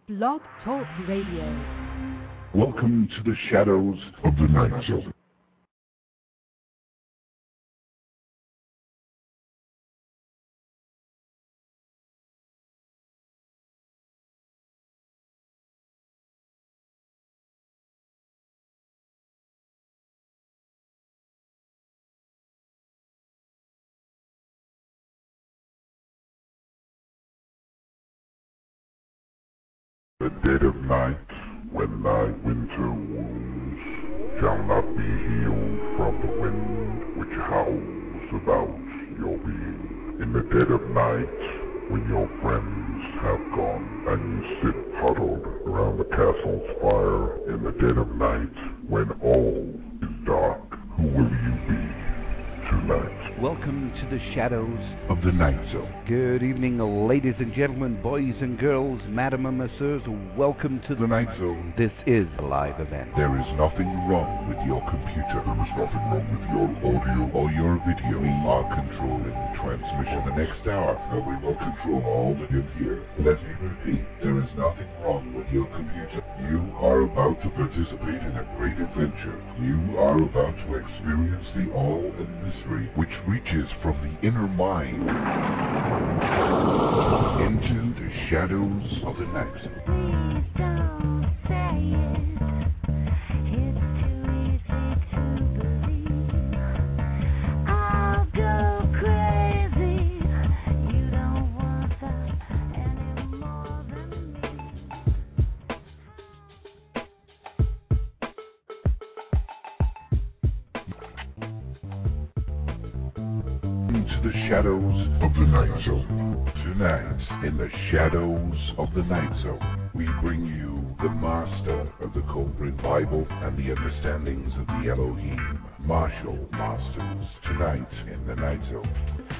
Blog Talk Radio. Welcome to the shadows of the night zone. The dead of night, when thy winter wounds shall not be healed from the wind which howls about your being. In the dead of night, when your friends have gone and you sit huddled around the castle's fire. In the dead of night, when all is dark, who will you be tonight? Welcome to the shadows Of the night zone. Good evening, ladies and gentlemen, boys and girls, madam and messieurs. Welcome to The night zone. This is a live event. There is nothing wrong with your computer. There is nothing wrong with your audio or your video. We are controlling the transmission. The next hour, we will control all that you hear. Let me repeat, there is nothing wrong with your computer. You are about to participate in a great adventure. You are about to experience the awe and mystery which reaches from the inner mind into the shadows of the night. Please don't say it. It's too easy to believe. I'll go crazy. You don't want that any more than Into the shadows of the night zone. Tonight, in the shadows of the night zone, we bring you the master of the Cobra Bible and the understandings of the Elohim, Marshall Masters. Tonight, in the night zone.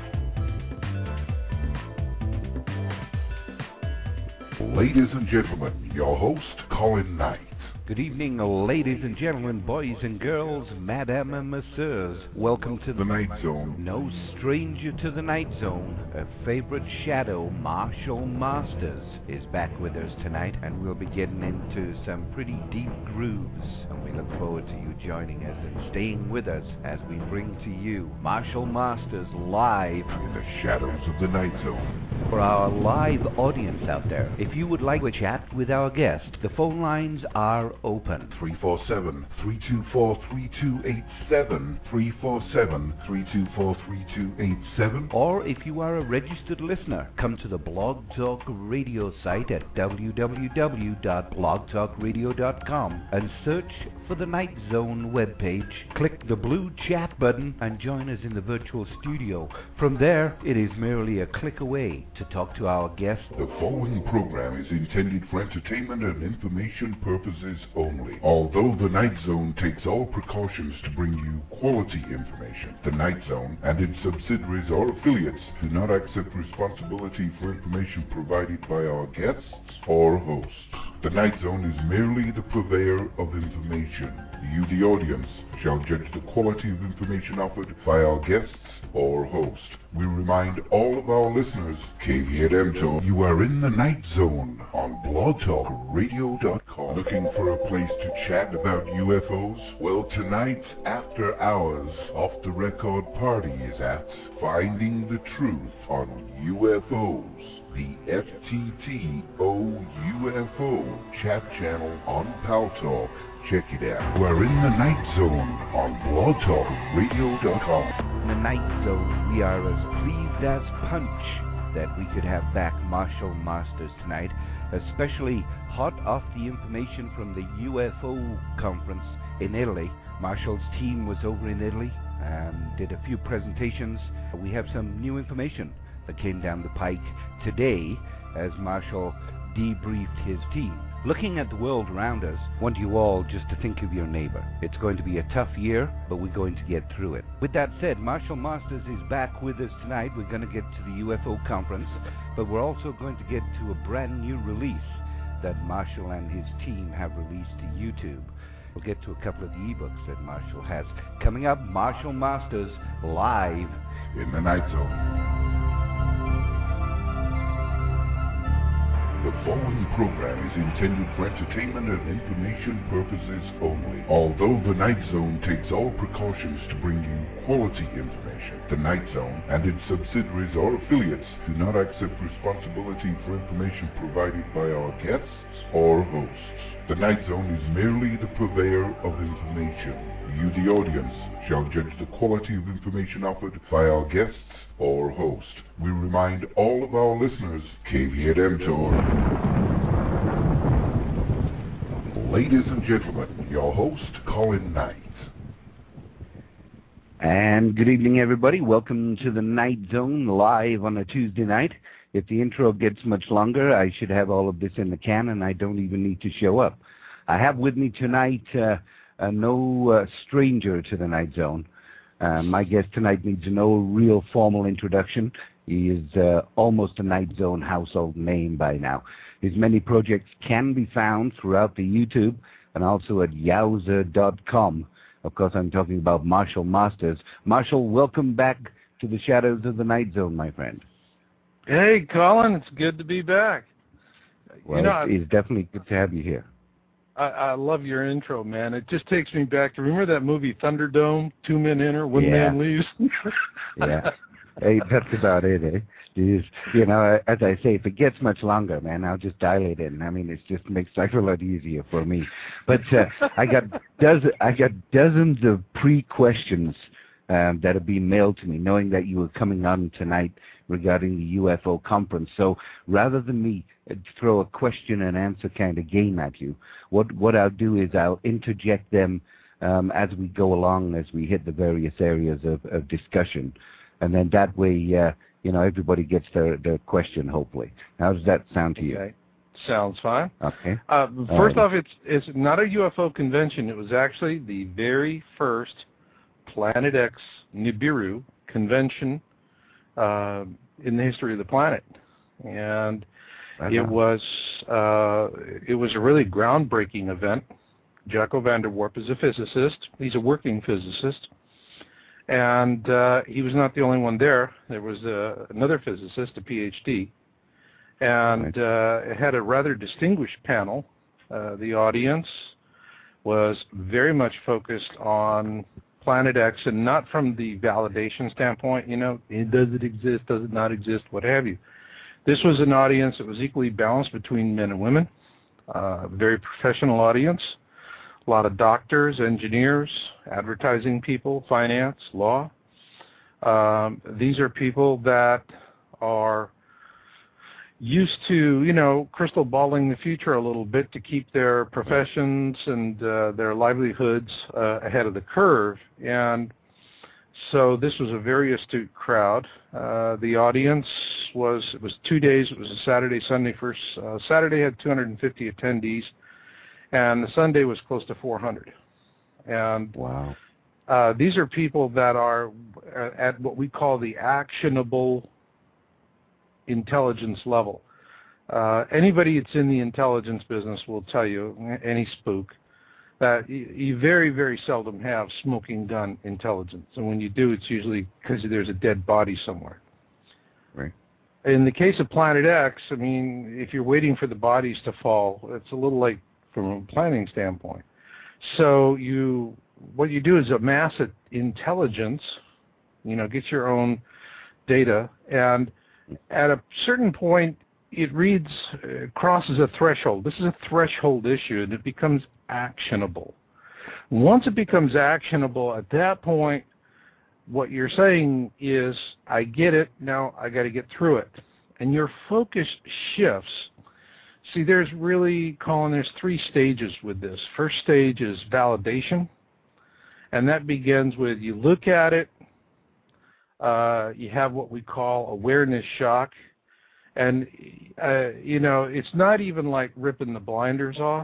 Ladies and gentlemen, your host, Colin Knight. Good evening, ladies and gentlemen, boys and girls, madam and messieurs. Welcome to The night zone. No stranger to the night zone. A favorite shadow, Marshall Masters, is back with us tonight, and we'll be getting into some pretty deep grooves. And we look forward to you joining us and staying with us as we bring to you Marshall Masters live In the shadows of the night zone. for our live audience out there. If you would like to chat with our guest, the phone lines are open. 347-324-3287. 347-324-3287. Or if you are a registered listener, come to the Blog Talk Radio site at www.blogtalkradio.com and search for the Night Zone webpage. Click the blue chat button and join us in the virtual studio. From there, it is merely a click away to talk to our guest. The following program is intended for entertainment and information purposes only. Although the Night Zone takes all precautions to bring you quality information, the Night Zone and its subsidiaries or affiliates do not accept responsibility for information provided by our guests or hosts. The Night Zone is merely the purveyor of information. You, the audience, shall judge the quality of information offered by our guests or host. We remind all of our listeners, caveat emptor, you are in the Night Zone on blogtalkradio.com. Looking for a place to chat about UFOs? Well, tonight's After Hours Off the Record party is at Finding the Truth on UFOs. The FTTO UFO chat channel on Paltalk. Check it out. We're in the Night Zone on blogtalkradio.com. In the Night Zone, we are as pleased as punch that we could have back Marshall Masters tonight, especially hot off the information from the UFO conference in Italy. Marshall's team was over in Italy and did a few presentations. We have some new information that came down the pike today as Marshall debriefed his team. Looking at the world around us, I want you all just to think of your neighbor. It's going to be a tough year, but we're going to get through it. With that said, Marshall Masters is back with us tonight. We're going to get to the UFO conference, but we're also going to get to a brand new release that Marshall and his team have released to YouTube. We'll get to a couple of the ebooks that Marshall has. Coming up, Marshall Masters live in the Night Zone. The following program is intended for entertainment and information purposes only. Although the Night Zone takes all precautions to bring you quality information, the Night Zone and its subsidiaries or affiliates do not accept responsibility for information provided by our guests or hosts. The Night Zone is merely the purveyor of information. You, the audience, shall judge the quality of information offered by our guests or host. We remind all of our listeners, caveat emptor. Ladies and gentlemen, your host, Colin Knight. And good evening, everybody. Welcome to the Night Zone, live on a Tuesday night. If the intro gets much longer, I should have all of this in the can, and I don't even need to show up. I have with me tonight no stranger to the Night Zone. My guest tonight needs no real formal introduction. He is almost a Night Zone household name by now. His many projects can be found throughout the YouTube and also at yowza.com. Of course, I'm talking about Marshall Masters. Marshall, welcome back to the shadows of the Night Zone, my friend. Hey, Colin, it's good to be back. Well, it's definitely good to have you here. I love your intro, man. It just takes me back to, remember that movie Thunderdome? 2 men enter, one man leaves? Yeah. Hey, that's about it, eh? Jeez. You know, as I say, if it gets much longer, man, I'll just dial it in. I mean, it just makes life a lot easier for me. But I got dozens of pre-questions that have been mailed to me, knowing that you were coming on tonight regarding the UFO conference. So rather than me throw a question and answer kind of game at you, what I'll do is I'll interject them as we go along, as we hit the various areas of discussion. And then that way, everybody gets their question, hopefully. How does that sound to you? Okay. Sounds fine. Okay. First off, it's not a UFO convention. It was actually the very first Planet X Nibiru convention in the history of the planet, and it was a really groundbreaking event. Jacco van der Warp is a physicist. He's a working physicist, and he was not the only one there. There was another physicist, a PhD, and it had a rather distinguished panel. The audience was very much focused on Planet X, and not from the validation standpoint, does it exist, does it not exist, what have you. This was an audience that was equally balanced between men and women, very professional audience, a lot of doctors, engineers, advertising people, finance, law. These are people that are used to, crystal balling the future a little bit to keep their professions and their livelihoods ahead of the curve. And so this was a very astute crowd. The audience it was 2 days. It was a Saturday, Sunday. First Saturday had 250 attendees, and the Sunday was close to 400. And wow. These are people that are at what we call the actionable intelligence level. Anybody that's in the intelligence business will tell you, any spook, that you very, very seldom have smoking gun intelligence. And when you do, it's usually because there's a dead body somewhere. Right. In the case of Planet X, I mean, if you're waiting for the bodies to fall, it's a little like from a planning standpoint. So what you do is amass intelligence, get your own data, and at a certain point, it crosses a threshold. This is a threshold issue, and it becomes actionable. Once it becomes actionable, at that point, what you're saying is, I get it, now I got to get through it. And your focus shifts. See, there's 3 stages with this. First stage is validation, and that begins with you look at it, you have what we call awareness shock, and it's not even like ripping the blinders off.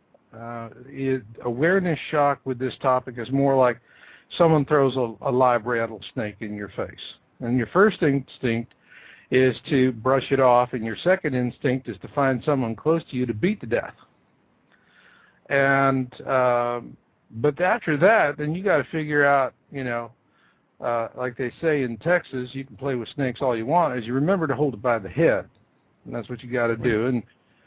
Awareness shock with this topic is more like someone throws a live rattlesnake in your face, and your first instinct is to brush it off, and your second instinct is to find someone close to you to beat to death. And but after that, then you got to figure out, like they say in Texas, you can play with snakes all you want, is you remember to hold it by the head. And that's what you got to do. And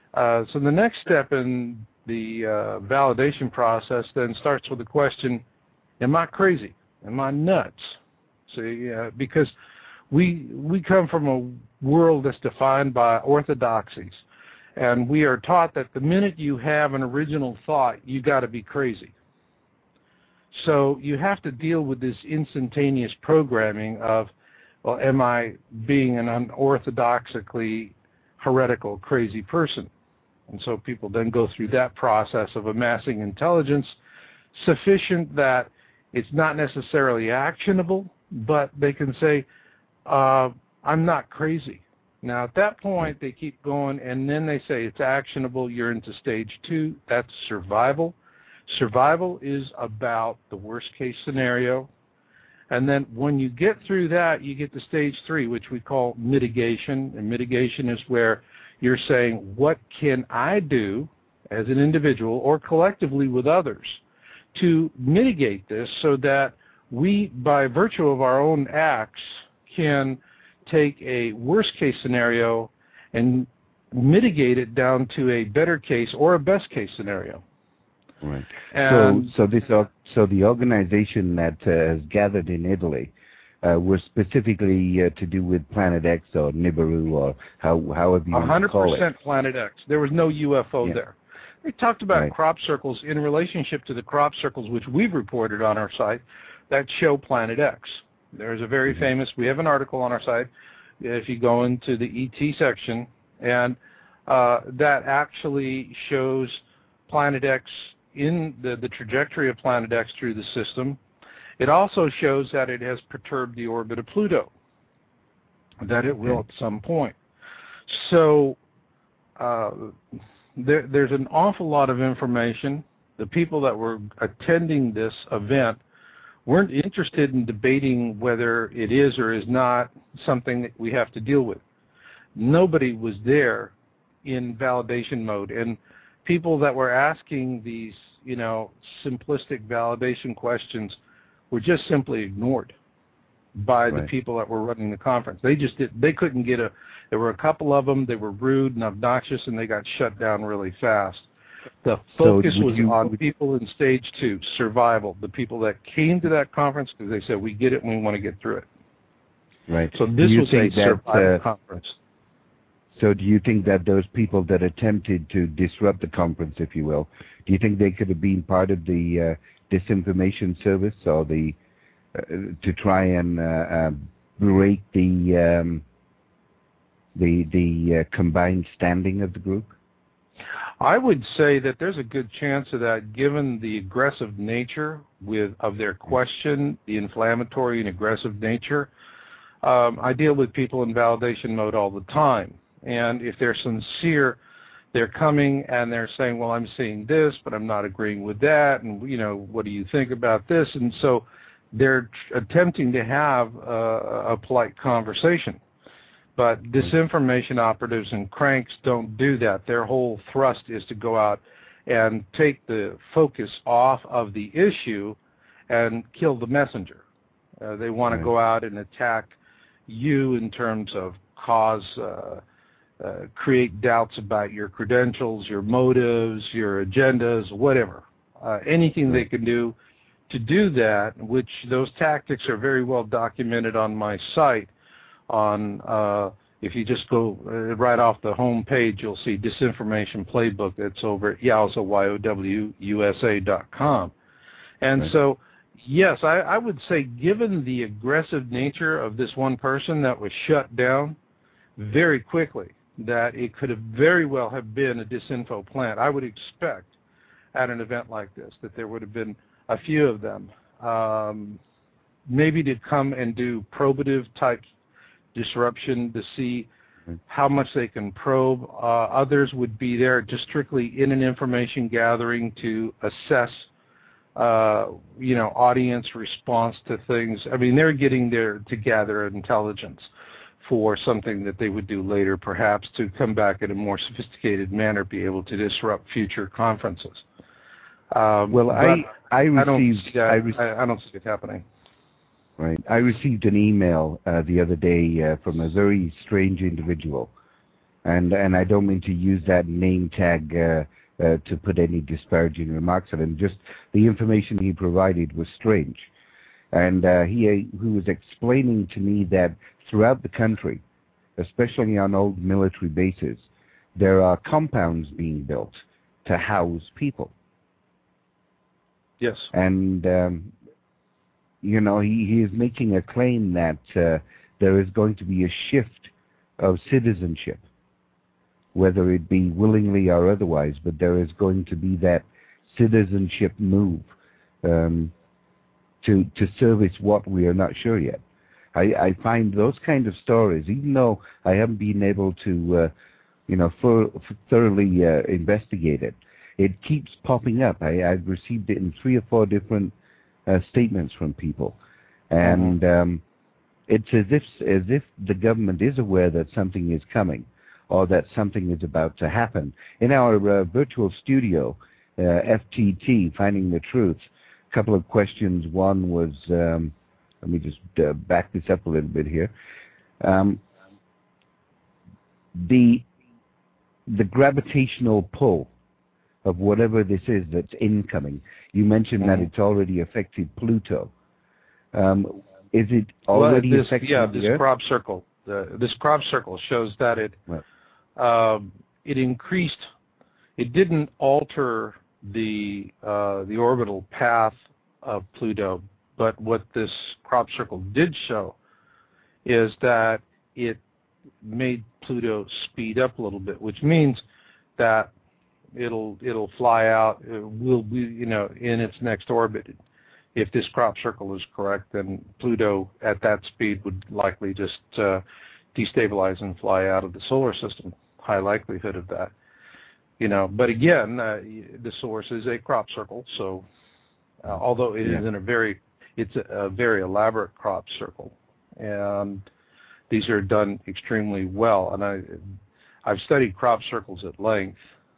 So the next step in the validation process then starts with the question, am I crazy? Am I nuts? See, because we come from a world that's defined by orthodoxies, and we are taught that the minute you have an original thought, you got to be crazy. So you have to deal with this instantaneous programming of, well, am I being an unorthodoxically heretical, crazy person? And so people then go through that process of amassing intelligence sufficient that it's not necessarily actionable, but they can say, I'm not crazy. Now, at that point, they keep going, and then they say it's actionable. You're into stage 2. That's survival. Survival is about the worst-case scenario. And then when you get through that, you get to stage 3, which we call mitigation. And mitigation is where you're saying, what can I do as an individual or collectively with others to mitigate this so that we, by virtue of our own acts, can take a worst-case scenario and mitigate it down to a better case or a best-case scenario. Right. And so the organization that has gathered in Italy was specifically to do with Planet X or Nibiru or however you want to call it. 100% Planet X. There was no UFO there. They talked about crop circles in relationship to the crop circles which we've reported on our site that show Planet X. There's a very famous, we have an article on our site, if you go into the ET section, and that actually shows Planet X in the trajectory of Planet X through the system. It also shows that it has perturbed the orbit of Pluto, that it will at some point. So there's an awful lot of information. The people that were attending this event weren't interested in debating whether it is or is not something that we have to deal with. Nobody was there in validation mode, and people that were asking these, simplistic validation questions were just simply ignored by the people that were running the conference. They couldn't get there were a couple of them, they were rude and obnoxious, and they got shut down really fast. The focus was on people in stage 2, survival, the people that came to that conference because they said, we get it and we want to get through it. Right. So this was a survival conference. So do you think that those people that attempted to disrupt the conference, if you will, do you think they could have been part of the disinformation service or to try and break the combined standing of the group? I would say that there's a good chance of that, given the aggressive nature of their question, the inflammatory and aggressive nature. I deal with people in validation mode all the time, and if they're sincere, they're coming and they're saying, well, I'm seeing this, but I'm not agreeing with that, and what do you think about this? And so they're attempting to have a polite conversation. But disinformation operatives and cranks don't do that. Their whole thrust is to go out and take the focus off of the issue and kill the messenger. They want to go out and attack you in terms of create doubts about your credentials, your motives, your agendas, whatever. Anything they can do to do that, which those tactics are very well documented on my site. If you just go right off the home page, you'll see Disinformation Playbook. That's over at YowzaYowUSA.com. And so, yes, I would say, given the aggressive nature of this one person that was shut down very quickly, that it could have very well have been a disinfo plant. I would expect at an event like this that there would have been a few of them, maybe to come and do probative type disruption to see how much they can probe. Others would be there just strictly in an information gathering to assess, audience response to things. I mean, they're getting there to gather intelligence for something that they would do later, perhaps to come back in a more sophisticated manner, be able to disrupt future conferences. I don't see it happening. Right. I received an email the other day from a very strange individual And I don't mean to use that name tag to put any disparaging remarks on him. Just the information he provided was strange. And he was explaining to me that throughout the country, especially on old military bases, there are compounds being built to house people. Yes. And, you know, he is making a claim that there is going to be a shift of citizenship, whether it be willingly or otherwise, but there is going to be that citizenship move to service what we are not sure yet. I find those kind of stories, even though I haven't been able to, you know, thoroughly investigate it, it keeps popping up. I've received it in 3 or 4 different statements from people, and it's as if the government is aware that something is coming, or that something is about to happen. In our virtual studio, FTT, Finding the Truth, a couple of questions. One was, let me just back this up a little bit here. The gravitational pull of whatever this is that's incoming. You mentioned that it's already affected Pluto. Is it already affecting the this Earth? crop circle? This crop circle shows that it increased. It didn't alter the orbital path of Pluto, but what this crop circle did show is that it made Pluto speed up a little bit, which means that it'll fly out. It will be, you know, in its next orbit. If this crop circle is correct, then Pluto at that speed would likely just destabilize and fly out of the solar system. High likelihood of that. You know, but again, the source is a crop circle. So, although it is it's a very elaborate crop circle, and these are done extremely well. And I've studied crop circles at length,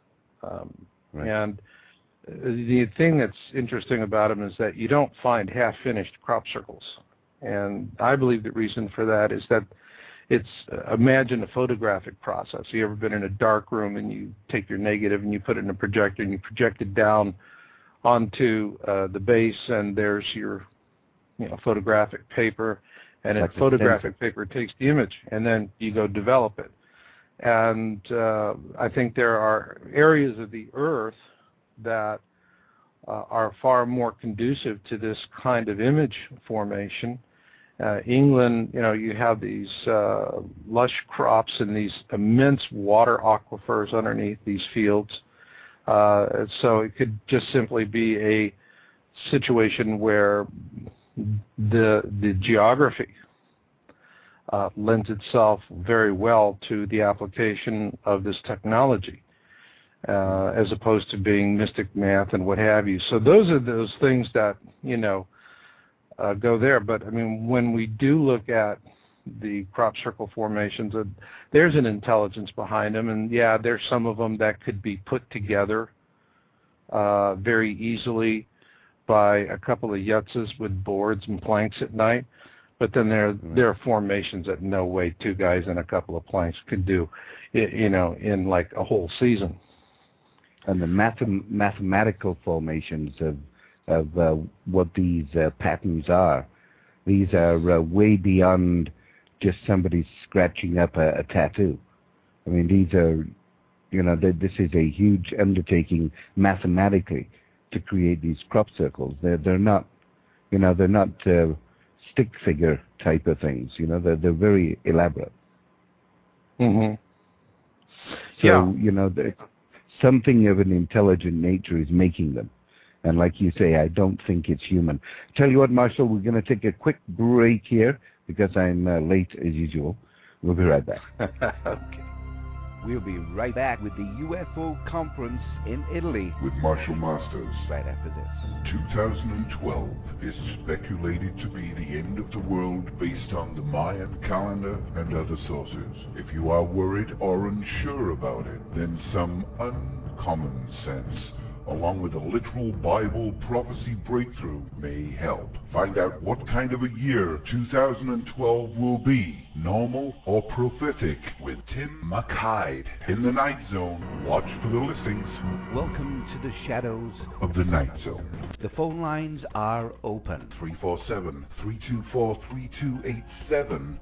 and the thing that's interesting about them is that you don't find half-finished crop circles. And I believe the reason for that is that imagine a photographic process. You ever been in a dark room and you take your negative and you put it in a projector and you project it down onto the base, and there's your photographic paper, and that photographic paper takes the image, and then you go develop it. And I think there are areas of the Earth that are far more conducive to this kind of image formation. England, you have these lush crops and these immense water aquifers underneath these fields. So it could just simply be a situation where the geography lends itself very well to the application of this technology, as opposed to being mystic math and what have you. So those are those things that, go there. But, I mean, when we do look at the crop circle formations, there's an intelligence behind them. And, yeah, there's some of them that could be put together very easily by a couple of yutzes with boards and planks at night. But then there are formations that no way 2 guys and a couple of planks could do, in like a whole season. And the mathematical formations of what these patterns are, these are way beyond just somebody scratching up a tattoo. I mean, these are, this is a huge undertaking mathematically to create these crop circles. They're not, they're not stick figure type of things. They're very elaborate. Mm-hmm. So, something of an intelligent nature is making them. And like you say, I don't think it's human. Tell you what, Marshall, we're going to take a quick break here because I'm late as usual. We'll be right back. Okay. We'll be right back with the UFO conference in Italy. With Marshall Masters. Right after this. 2012 is speculated to be the end of the world based on the Mayan calendar and other sources. If you are worried or unsure about it, then some uncommon sense along with a literal Bible prophecy breakthrough, may help. Find out what kind of a year 2012 will be, normal or prophetic, with Tim McHyde. In the Night Zone, watch for the listings. Welcome to the shadows of the Night Zone. The phone lines are open. 347-324-3287,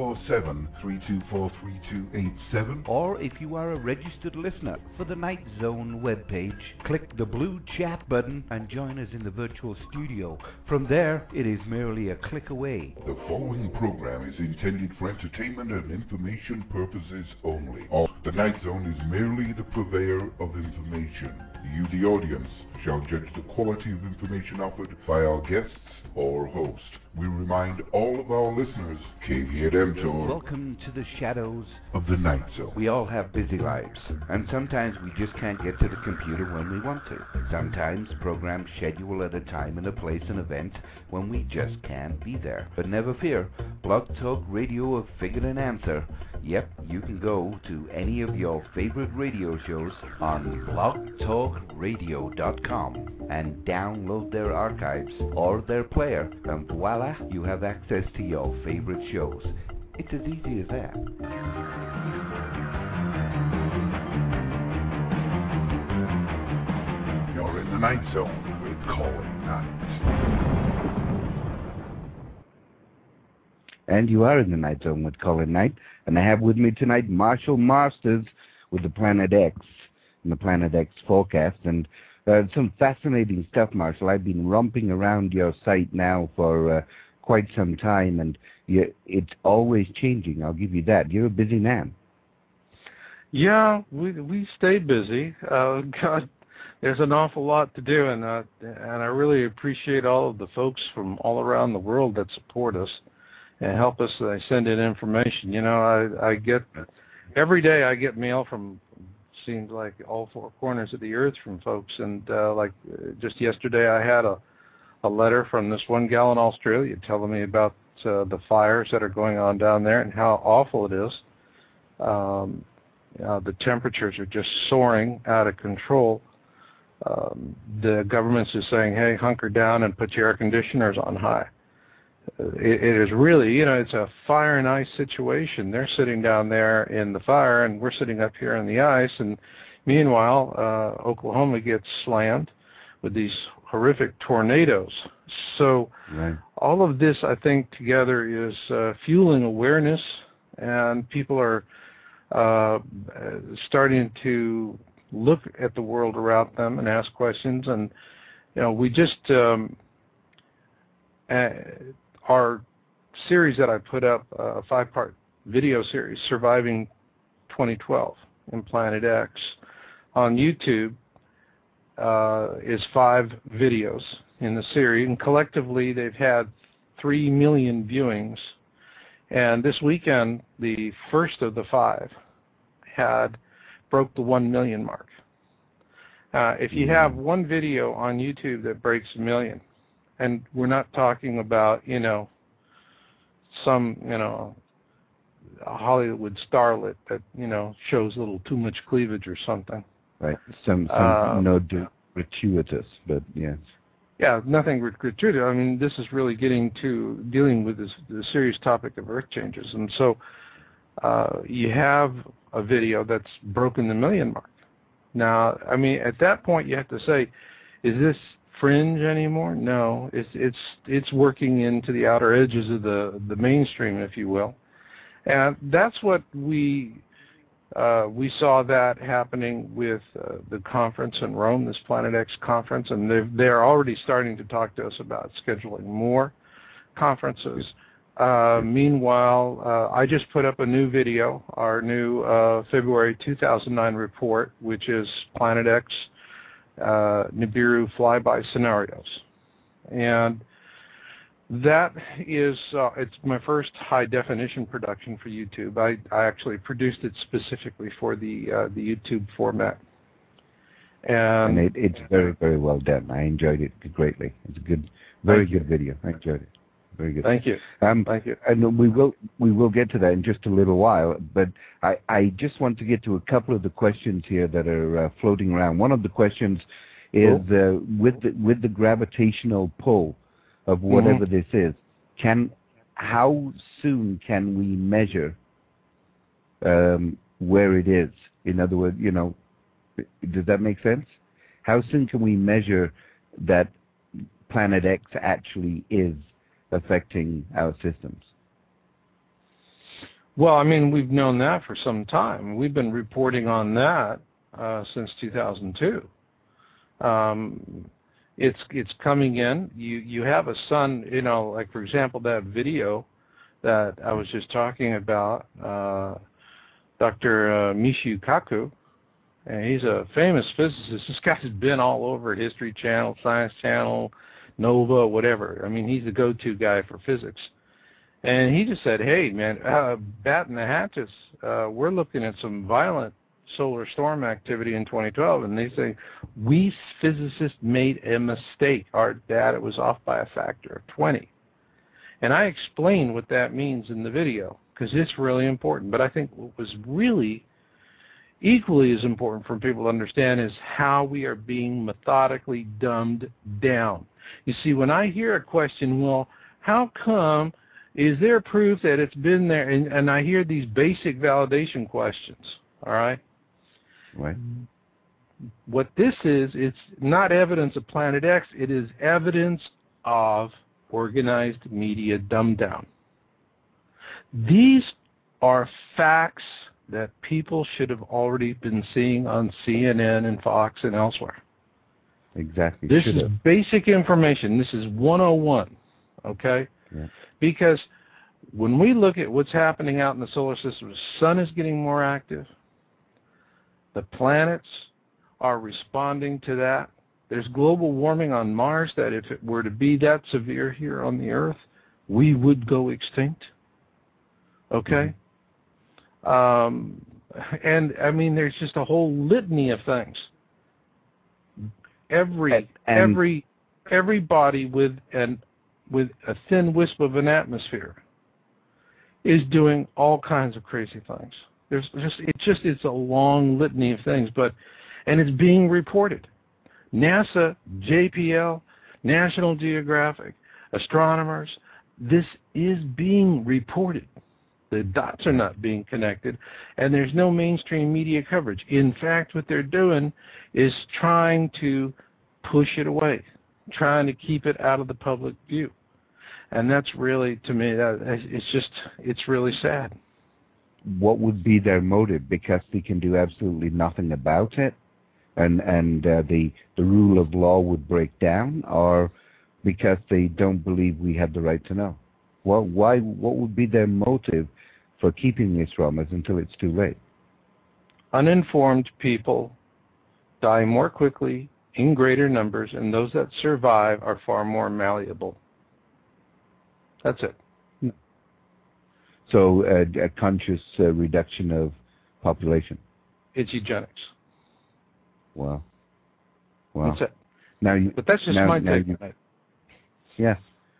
347-324-3287. Or if you are a registered listener for the Night Zone webpage, click the blue chat button and join us in the virtual studio. From there, it is merely a click away. The following program is intended for entertainment and information purposes only. The Night Zone is merely the purveyor of information. You, the audience, shall judge the quality of information offered by our guests or host. We remind all of our listeners, caveat emptor, welcome to the shadows of the Night Zone. We all have busy lives, and sometimes we just can't get to the computer when we want to. Sometimes programs schedule at a time and a place and event when we just can't be there. But never fear, Blog Talk Radio have figured an answer. Yep, you can go to any of your favorite radio shows on blogtalkradio.com and download their archives or their player, and voila, you have access to your favorite shows. It's as easy as that. You're in the Night Zone with Colin Knight. And you are in the Night Zone with Colin Knight. And I have with me tonight Marshall Masters with the Planet X and the Planet X forecast. And some fascinating stuff, Marshall. I've been romping around your site now for quite some time, and it's always changing. I'll give you that. You're a busy man. Yeah, we stay busy. God, there's an awful lot to do, and I really appreciate all of the folks from all around the world that support us and help us send in information. You know, I get every day I get mail from, seems like, all four corners of the earth from folks, and like just yesterday I had a letter from this one gal in Australia telling me about the fires that are going on down there and how awful it is. The temperatures are just soaring out of control. The government's just saying, hey, hunker down and put your air conditioners on high. It is really, you know, it's a fire and ice situation. They're sitting down there in the fire, and we're sitting up here in the ice. And meanwhile, Oklahoma gets slammed with these horrific tornadoes. So all of this, I think, together is fueling awareness, and people are starting to look at the world around them and ask questions. And, you know, we just... our series that I put up, a 5-part video series, Surviving 2012 in Planet X, on YouTube, is 5 videos in the series, and collectively they've had 3 million viewings. And this weekend, the first of the 5 broke the 1 million mark. If you have one video on YouTube that breaks 1 million, and we're not talking about, you know, some, you know, a Hollywood starlet that, you know, shows a little too much cleavage or something. Right. Some gratuitous, but yes. Yeah, nothing gratuitous. I mean, this is really dealing with the serious topic of earth changes. And so you have a video that's broken the 1 million mark. Now, I mean, at that point you have to say, is this fringe anymore? No, it's working into the outer edges of the mainstream, if you will, and that's what we saw that happening with the conference in Rome, this Planet X conference, and they're already starting to talk to us about scheduling more conferences. Meanwhile, I just put up a new video, our new February 2009 report, which is Planet X Nibiru flyby scenarios, and that is it's my first high definition production for YouTube. I actually produced it specifically for the YouTube format, and it's very, very well done. I enjoyed it greatly. It's a good, very good video. I enjoyed it. Very good. Thank you. Thank you. And we will get to that in just a little while, but I just want to get to a couple of the questions here that are floating around. One of the questions is with the gravitational pull of whatever this is. How soon can we measure where it is? In other words, does that make sense? How soon can we measure that Planet X actually is affecting our systems? Well, I mean, we've known that for some time. We've been reporting on that since 2002. It's coming in. You have a sun, like for example, that video that I was just talking about, Dr. Michio Kaku, and he's a famous physicist. This guy's been all over History Channel, Science Channel, Nova, whatever. I mean, he's the go-to guy for physics. And he just said, hey, man, batting the hatches. We're looking at some violent solar storm activity in 2012. And they say, we physicists made a mistake. Our data was off by a factor of 20. And I explained what that means in the video, because it's really important. But I think what was really equally as important for people to understand is how we are being methodically dumbed down. You see, when I hear a question, well, how come, is there proof that it's been there? And I hear these basic validation questions, all right? Right. What this is, it's not evidence of Planet X, it is evidence of organized media dumbed down. These are facts that people should have already been seeing on CNN and Fox and elsewhere. Exactly. This is basic information. This is 101, okay? Yeah. Because when we look at what's happening out in the solar system, the sun is getting more active. The planets are responding to that. There's global warming on Mars that if it were to be that severe here on the Earth, we would go extinct. Okay? And, I mean, there's just a whole litany of things. Everybody with a thin wisp of an atmosphere is doing all kinds of crazy things. It's a long litany of things, and it's being reported. NASA, JPL, National Geographic, astronomers, this is being reported. The dots are not being connected, and there's no mainstream media coverage. In fact, what they're doing is trying to push it away, trying to keep it out of the public view. And that's really, to me, it's really sad. What would be their motive? Because they can do absolutely nothing about it, and the rule of law would break down, or because they don't believe we have the right to know? Well, what would be their motive for keeping this from us until it's too late? Uninformed people die more quickly, in greater numbers, and those that survive are far more malleable. That's it. So a conscious reduction of population. It's eugenics. Wow. That's it. But that's just my take. Yeah.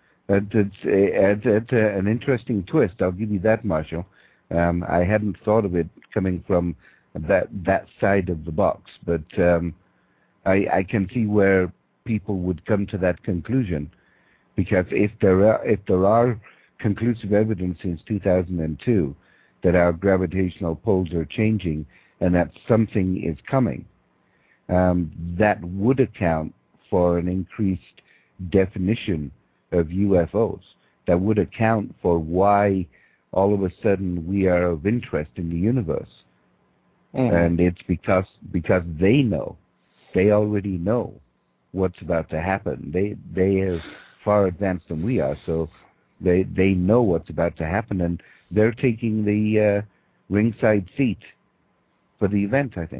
It's an interesting twist. I'll give you that, Marshall. I hadn't thought of it coming from that side of the box, but I can see where people would come to that conclusion, because if there are conclusive evidence since 2002 that our gravitational poles are changing and that something is coming, that would account for an increased definition of UFOs. That would account for why all of a sudden we are of interest in the universe. And it's because they know. They already know what's about to happen. They are far advanced than we are, so they know what's about to happen, and they're taking the ringside seat for the event, I think.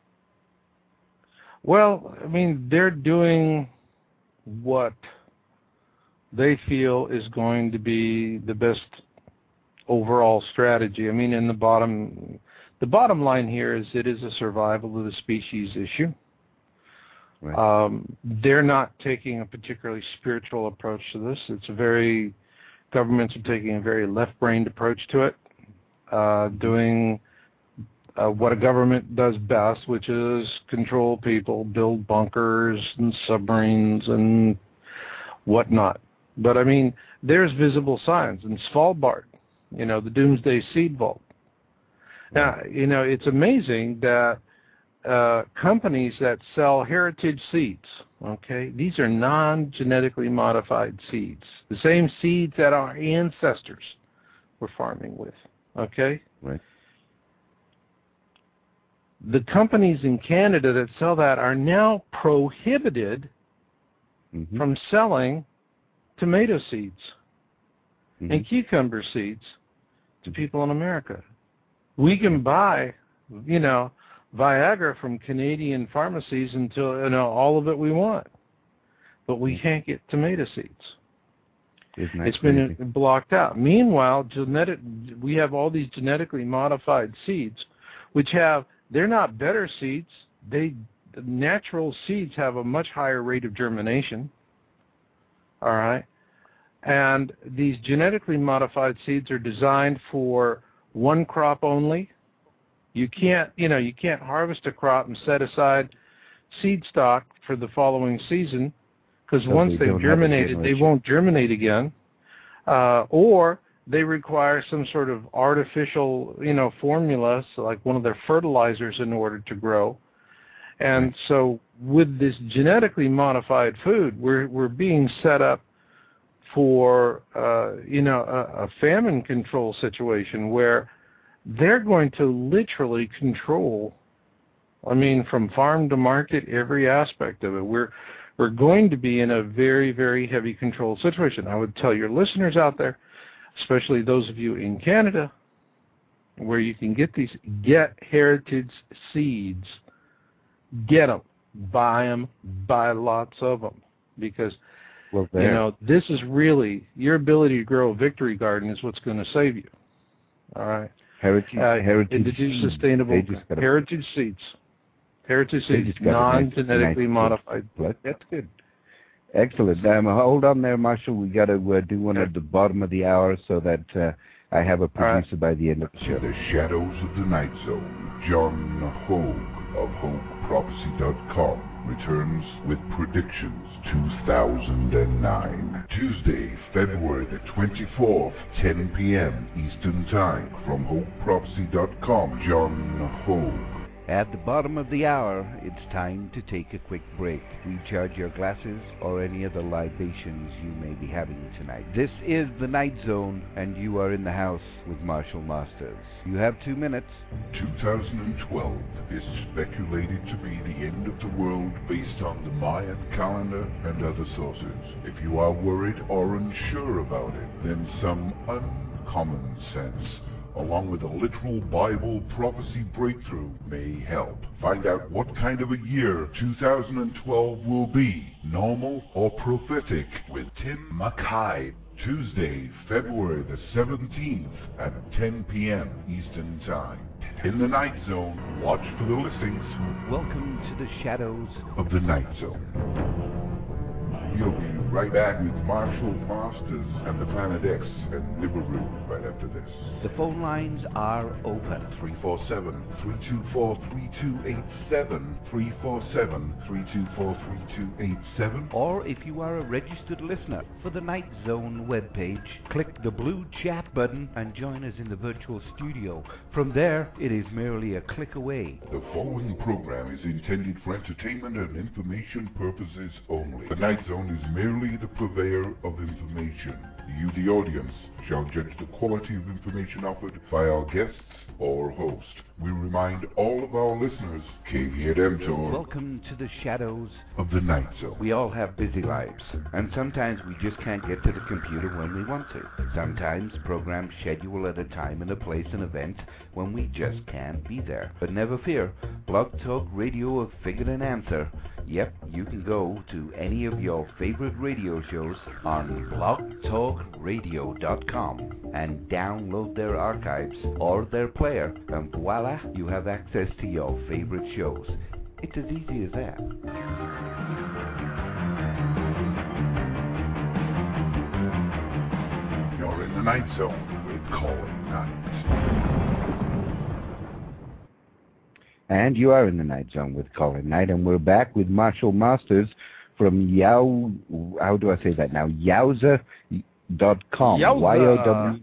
Well, I mean, they're doing what they feel is going to be the best overall strategy. I mean, the bottom line here is it is a survival of the species issue. Right. They're not taking a particularly spiritual approach to this. Governments are taking a very left-brained approach to it, doing what a government does best, which is control people, build bunkers and submarines and whatnot. But, I mean, there's visible signs. In Svalbard, the Doomsday Seed Vault. Now, it's amazing that companies that sell heritage seeds, okay, these are non-genetically modified seeds, the same seeds that our ancestors were farming with, okay? Right. The companies in Canada that sell that are now prohibited from selling tomato seeds and cucumber seeds to people in America. We can buy, Viagra from Canadian pharmacies until all of it we want, but we can't get tomato seeds. It's been blocked out. Meanwhile, we have all these genetically modified seeds, they're not better seeds. Natural seeds have a much higher rate of germination. All right, and these genetically modified seeds are designed for one crop only. You can't harvest a crop and set aside seed stock for the following season, because once they've germinated, they won't germinate again, or they require some sort of artificial, formula, so like one of their fertilizers, in order to grow. And so with this genetically modified food, we're being set up for, a famine control situation where they're going to literally control, from farm to market, every aspect of it. We're going to be in a very, very heavy control situation. I would tell your listeners out there, especially those of you in Canada, where you can get heritage seeds. Get them. Buy them. Buy lots of them. Because, this is really, your ability to grow a victory garden is what's going to save you. All right? Heritage sustainable heritage seeds. Heritage seeds, non-genetically modified. That's good. Excellent. Hold on there, Marshall. We got to do one at the bottom of the hour so that I have a producer by the end of the show. The Shadows of the Night Zone. John Hogue of HogueProphecy.com returns with Predictions 2009. Tuesday, February the 24th, 10 p.m. Eastern Time. From HogueProphecy.com, John Hogue. At the bottom of the hour, it's time to take a quick break. Recharge your glasses or any other libations you may be having tonight. This is the Night Zone, and you are in the house with Marshall Masters. You have 2 minutes. 2012 is speculated to be the end of the world based on the Mayan calendar and other sources. If you are worried or unsure about it, then some uncommon sense, along with a literal Bible prophecy breakthrough, may help. Find out what kind of a year 2012 will be, normal or prophetic, with Tim McKay. Tuesday, February the 17th at 10 p.m. Eastern Time. In the Night Zone, watch for the listings. Welcome to the Shadows of the Night Zone. You'll be right back with Marshall Masters and the Planet X and Nibiru right after this. The phone lines are open. 347-324-3287. 347-324-3287. Or if you are a registered listener for the Night Zone webpage, click the blue chat button and join us in the virtual studio. From there, it is merely a click away. The following program is intended for entertainment and information purposes only. The Night Zone is merely the purveyor of information. You, the audience, shall judge the quality of information offered by our guests or host. We remind all of our listeners, Caveat Emptor. Welcome to the Shadows of the Night Zone. We all have busy lives, and sometimes we just can't get to the computer when we want to. Sometimes programs schedule at a time and a place and event when we just can't be there. But never fear, Blog Talk Radio have figured an answer. Yep, you can go to any of your favorite radio shows on blogtalkradio.com and download their archives or their player, and voila, you have access to your favorite shows. It's as easy as that. You're in the Night Zone with Colin Knight. And you are in the Night Zone with Colin Knight, and we're back with Marshall Masters from how do I say that now? Yowza.com. Yowza.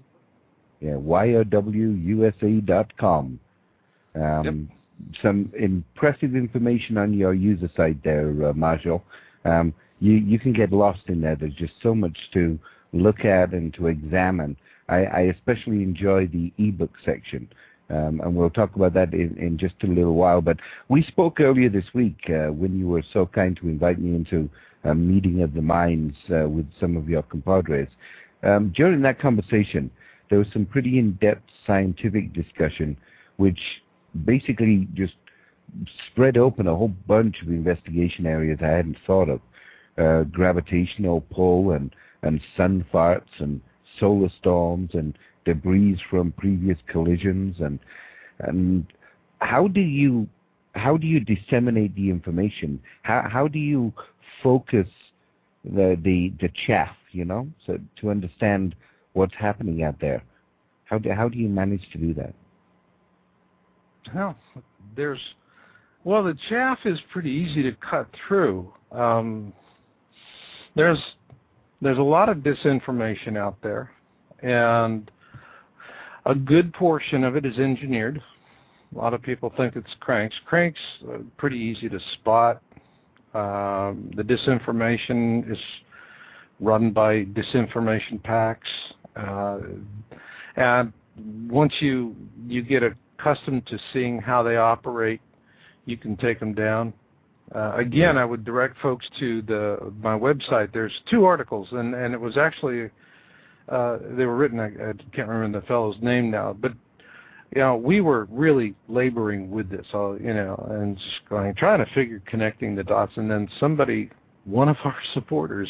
YOWUSA.com. Yep. Some impressive information on your user site there, Marshall. You can get lost in there. There's just so much to look at and to examine. I especially enjoy the ebook section, and we'll talk about that in just a little while. But we spoke earlier this week when you were so kind to invite me into a meeting of the minds with some of your compadres. During that conversation, there was some pretty in-depth scientific discussion, which basically just spread open a whole bunch of investigation areas I hadn't thought of. Gravitational pull and sun farts and solar storms and debris from previous collisions and how do you disseminate the information? How do you focus the chaff, so to understand what's happening out there? How do you manage to do that? Well, the chaff is pretty easy to cut through. There's a lot of disinformation out there, and a good portion of it is engineered. A lot of people think it's cranks. Cranks are pretty easy to spot. The disinformation is run by disinformation packs, and once you get accustomed to seeing how they operate, you can take them down. Again, I would direct folks to my website. There's 2 articles, and it was actually they were written. I can't remember the fellow's name now, but we were really laboring with this, and just trying to connecting the dots. And then one of our supporters,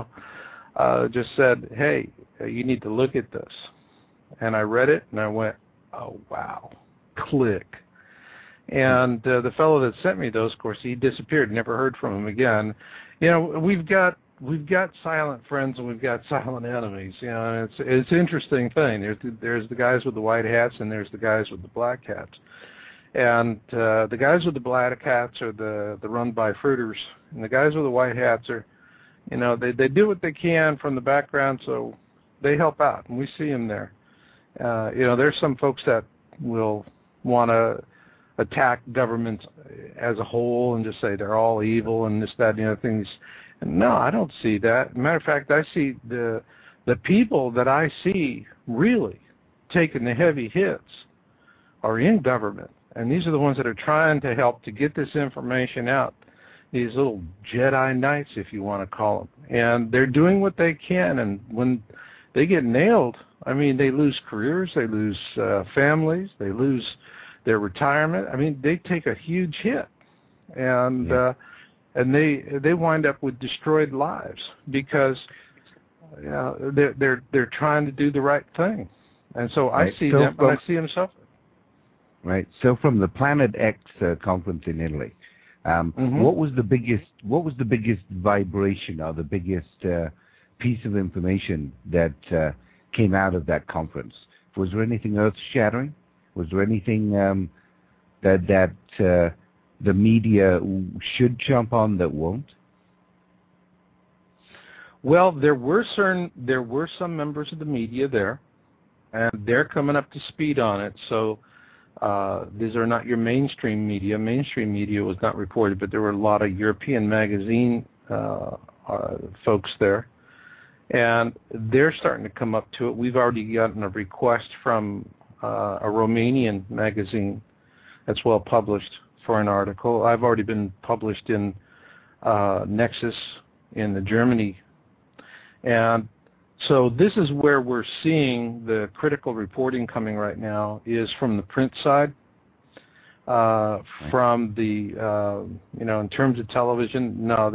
just said, "Hey, you need to look at this." And I read it, and I went, "Oh wow!" Click. And the fellow that sent me those, of course, he disappeared. Never heard from him again. We've got silent friends and we've got silent enemies. And it's an interesting thing. There's the guys with the white hats and there's the guys with the black hats. And the guys with the black hats are the run by fruiters, and the guys with the white hats are, they do what they can from the background, so they help out, and we see them there. There's some folks that will want to attack governments as a whole and just say they're all evil and this, that, and the other things. And no, I don't see that. Matter of fact, I see the people that I see really taking the heavy hits are in government, and these are the ones that are trying to help to get this information out. These little Jedi Knights, if you want to call them, and they're doing what they can. And when they get nailed, I mean, they lose careers, they lose families, they lose their retirement. I mean, they take a huge hit, and they wind up with destroyed lives because they're trying to do the right thing. And so I see them, but I see them suffer. Right. So from the Planet X conference in Italy, what was the biggest vibration or the biggest piece of information that came out of that conference? Was there anything earth-shattering? Was there anything that the media should jump on that won't? Well, there were some members of the media there, and they're coming up to speed on it. So these are not your mainstream media. Mainstream media was not reported, but there were a lot of European magazine folks there, and they're starting to come up to it. We've already gotten a request from a Romanian magazine that's well published for an article. I've already been published in Nexus in the Germany. And so this is where we're seeing the critical reporting coming right now is from the print side. From the, in terms of television, no,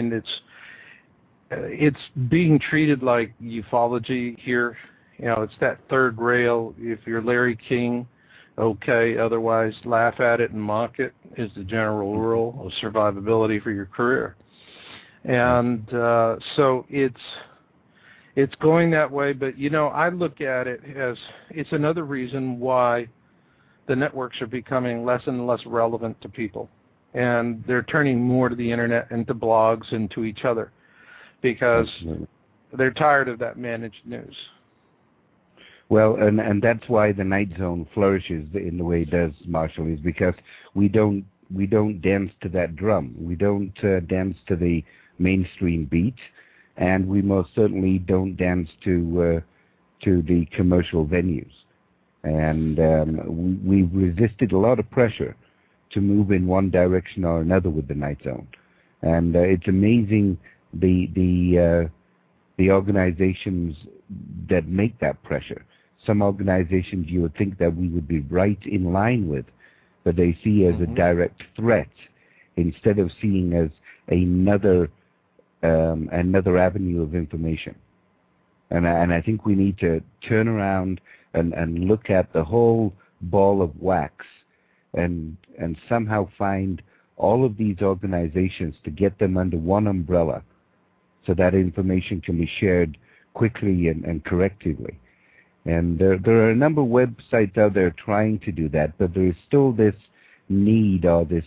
it's being treated like ufology here. It's that third rail. If you're Larry King, okay, otherwise laugh at it and mock it is the general rule of survivability for your career. And so it's going that way, but I look at it as it's another reason why the networks are becoming less and less relevant to people. And they're turning more to the internet and to blogs and to each other because they're tired of that managed news. Well, and that's why the Night Zone flourishes in the way it does, Marshall, is because we don't dance to that drum. We don't dance to the mainstream beat, and we most certainly don't dance to the commercial venues. And we've resisted a lot of pressure to move in one direction or another with the Night Zone. And it's amazing the organizations that make that pressure. Some organizations you would think that we would be right in line with, but they see as a direct threat instead of seeing as another avenue of information. And I think we need to turn around and look at the whole ball of wax and somehow find all of these organizations to get them under one umbrella so that information can be shared quickly and correctively. And there are a number of websites out there trying to do that, but there is still this need or this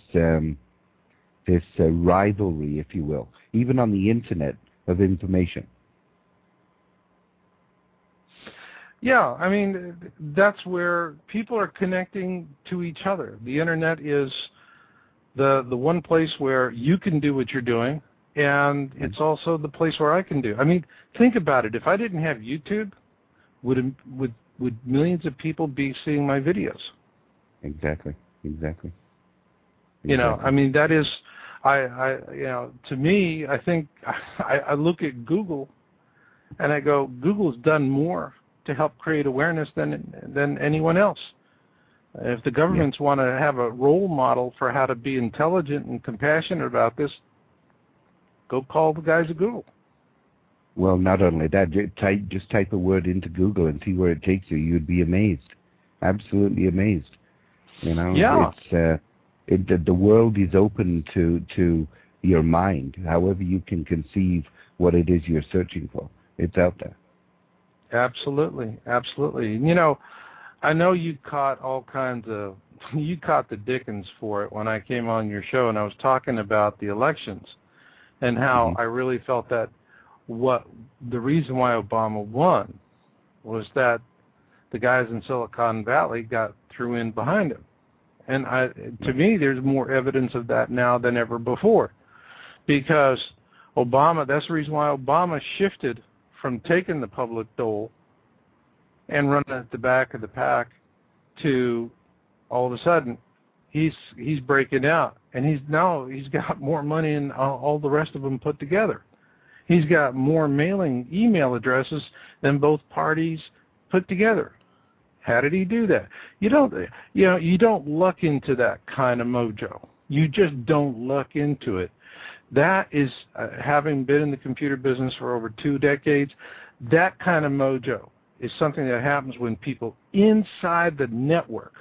rivalry, if you will, even on the internet, of information. Yeah, I mean, that's where people are connecting to each other. The internet is the one place where you can do what you're doing, and it's also the place where I can do. I mean, think about it. If I didn't have YouTube, would millions of people be seeing my videos? Exactly. You know, I mean, that is, to me, I think I look at Google, and I go, Google's done more to help create awareness than anyone else. If the governments want to have a role model for how to be intelligent and compassionate about this, go call the guys at Google. Well, not only that, just type a word into Google and see where it takes you. You'd be amazed, absolutely amazed. You know, the world is open to your mind. However you can conceive what it is you're searching for, it's out there. Absolutely. You know, I know you caught you caught the dickens for it when I came on your show, and I was talking about the elections and how I really felt that the reason why Obama won was that the guys in Silicon Valley threw in behind him. And to me, there's more evidence of that now than ever before, because that's the reason why Obama shifted from taking the public dole and running at the back of the pack to all of a sudden he's breaking out, and he's got more money than all the rest of them put together. He's got more email addresses than both parties put together. How did he do that? You don't luck into that kind of mojo. You just don't luck into it. That is, having been in the computer business for over 2 decades, that kind of mojo is something that happens when people inside the network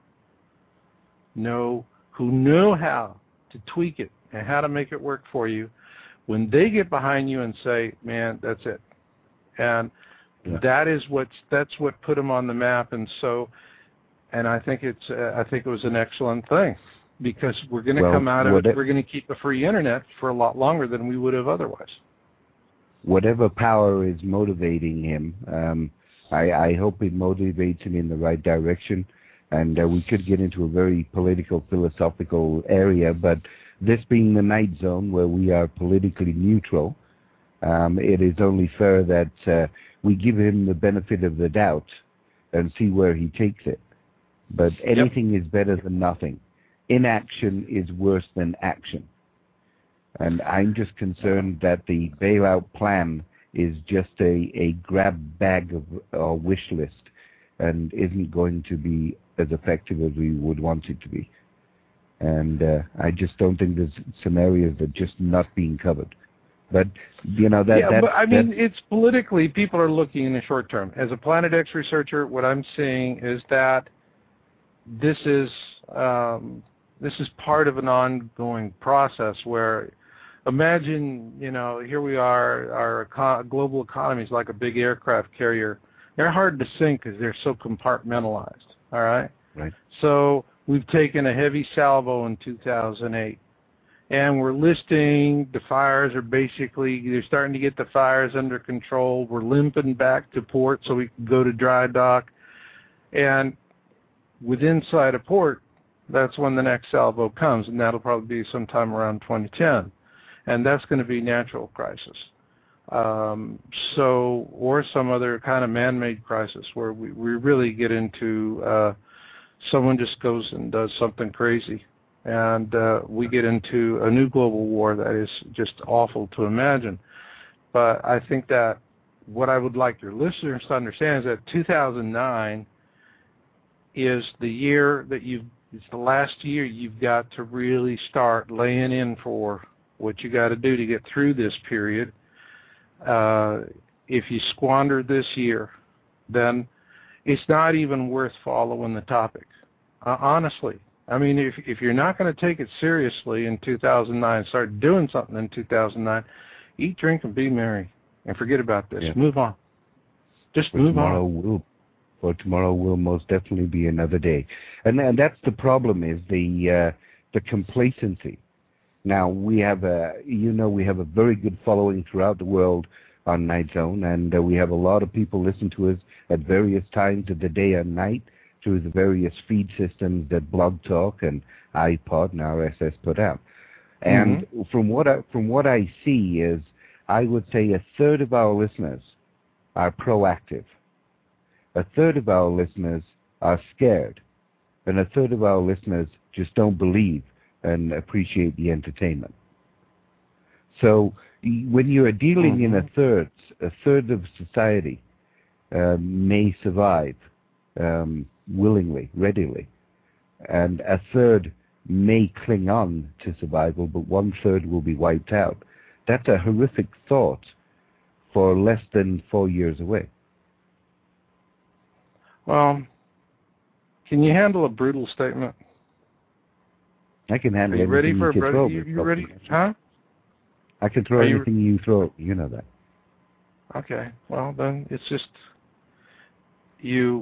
who know how to tweak it and how to make it work for you, when they get behind you and say, man, that's it. And that's what put them on the map. And I think it was an excellent thing, because we're going to come out of it. We're going to keep a free internet for a lot longer than we would have otherwise. Whatever power is motivating him, I hope it motivates him in the right direction. And we could get into a very political, philosophical area, but this being the Night Zone, where we are politically neutral, it is only fair that we give him the benefit of the doubt and see where he takes it. But anything is better than nothing. Inaction is worse than action. And I'm just concerned that the bailout plan is just a grab bag of a wish list and isn't going to be as effective as we would want it to be. And I just don't think there's some areas that are just not being covered. But, it's politically, people are looking in the short term. As a Planet X researcher, what I'm seeing is that this is part of an ongoing process where, imagine, here we are, our global economy is like a big aircraft carrier. They're hard to sink because they're so compartmentalized, all right? Right. So we've taken a heavy salvo in 2008. And we're listing the fires are basically, they're starting to get the fires under control. We're limping back to port so we can go to dry dock. And with inside a port, that's when the next salvo comes, and that'll probably be sometime around 2010. And that's going to be natural crisis. Or some other kind of man-made crisis where we really get into someone just goes and does something crazy. And we get into a new global war that is just awful to imagine. But I think that what I would like your listeners to understand is that 2009 is the year that it's the last year you've got to really start laying in for what you got to do to get through this period. If you squander this year, then it's not even worth following the topic, honestly. I mean, if you're not going to take it seriously in 2009, start doing something in 2009, eat, drink, and be merry, and forget about this. Yeah. Move on. Just move on. Tomorrow will most definitely be another day, and that's the problem is the complacency. Now we have a very good following throughout the world on Night Zone, and we have a lot of people listen to us at various times of the day and night through the various feed systems that Blog Talk and iPod and RSS put out. And from what I see is, I would say a third of our listeners are proactive, a third of our listeners are scared, and a third of our listeners just don't believe and appreciate the entertainment. So when you're dealing in a third of society may survive willingly, readily, and a third may cling on to survival, but 1/3 will be wiped out. That's a horrific thought for less than 4 years away. Well, can you handle a brutal statement? I can handle anything. Are you ready for a brutal? You ready? Huh? I can throw anything you throw. You know that. Okay. Well, then it's just you.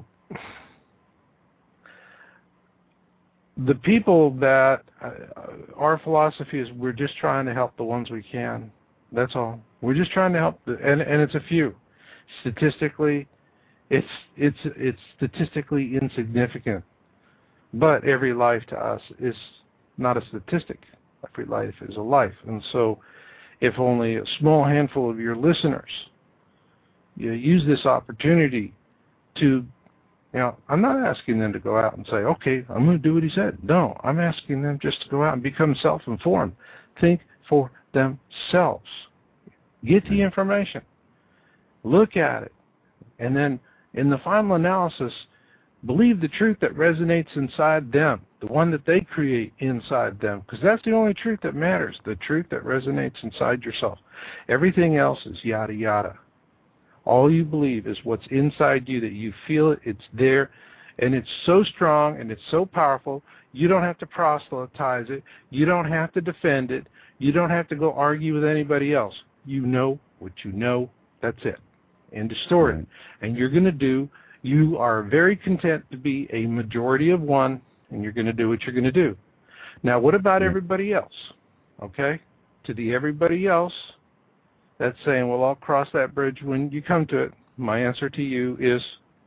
The people that our philosophy is we're just trying to help the ones we can. That's all. We're just trying to help, and it's a few. Statistically, it's statistically insignificant, but every life to us is not a statistic. Every life is a life, and so if only a small handful of your listeners use this opportunity to, I'm not asking them to go out and say, okay, I'm going to do what he said. No, I'm asking them just to go out and become self-informed. Think for themselves. Get the information. Look at it. And then in the final analysis, believe the truth that resonates inside them, the one that they create inside them, because that's the only truth that matters, the truth that resonates inside yourself. Everything else is yada yada. All you believe is what's inside you, that you feel it, it's there, and it's so strong and it's so powerful, you don't have to proselytize it, you don't have to defend it, you don't have to go argue with anybody else. You know what you know, that's it. End of story. Right. And you're going to do, you are very content to be a majority of one, and you're going to do what you're going to do. Now, what about everybody else? Okay? To the everybody else, that's saying, well, I'll cross that bridge when you come to it. My answer to you is,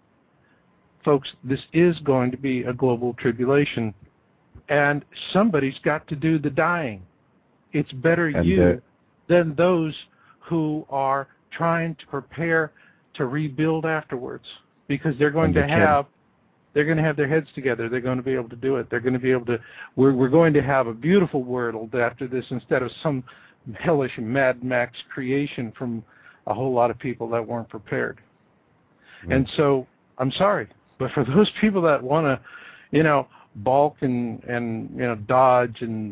folks, this is going to be a global tribulation, and somebody's got to do the dying. It's better than those who are trying to prepare to rebuild afterwards, because they're going to have their heads together. They're going to be able to do it. They're going to be able to. We're going to have a beautiful world after this, instead of some hellish Mad Max creation from a whole lot of people that weren't prepared. And so I'm sorry, but for those people that want to, balk and dodge and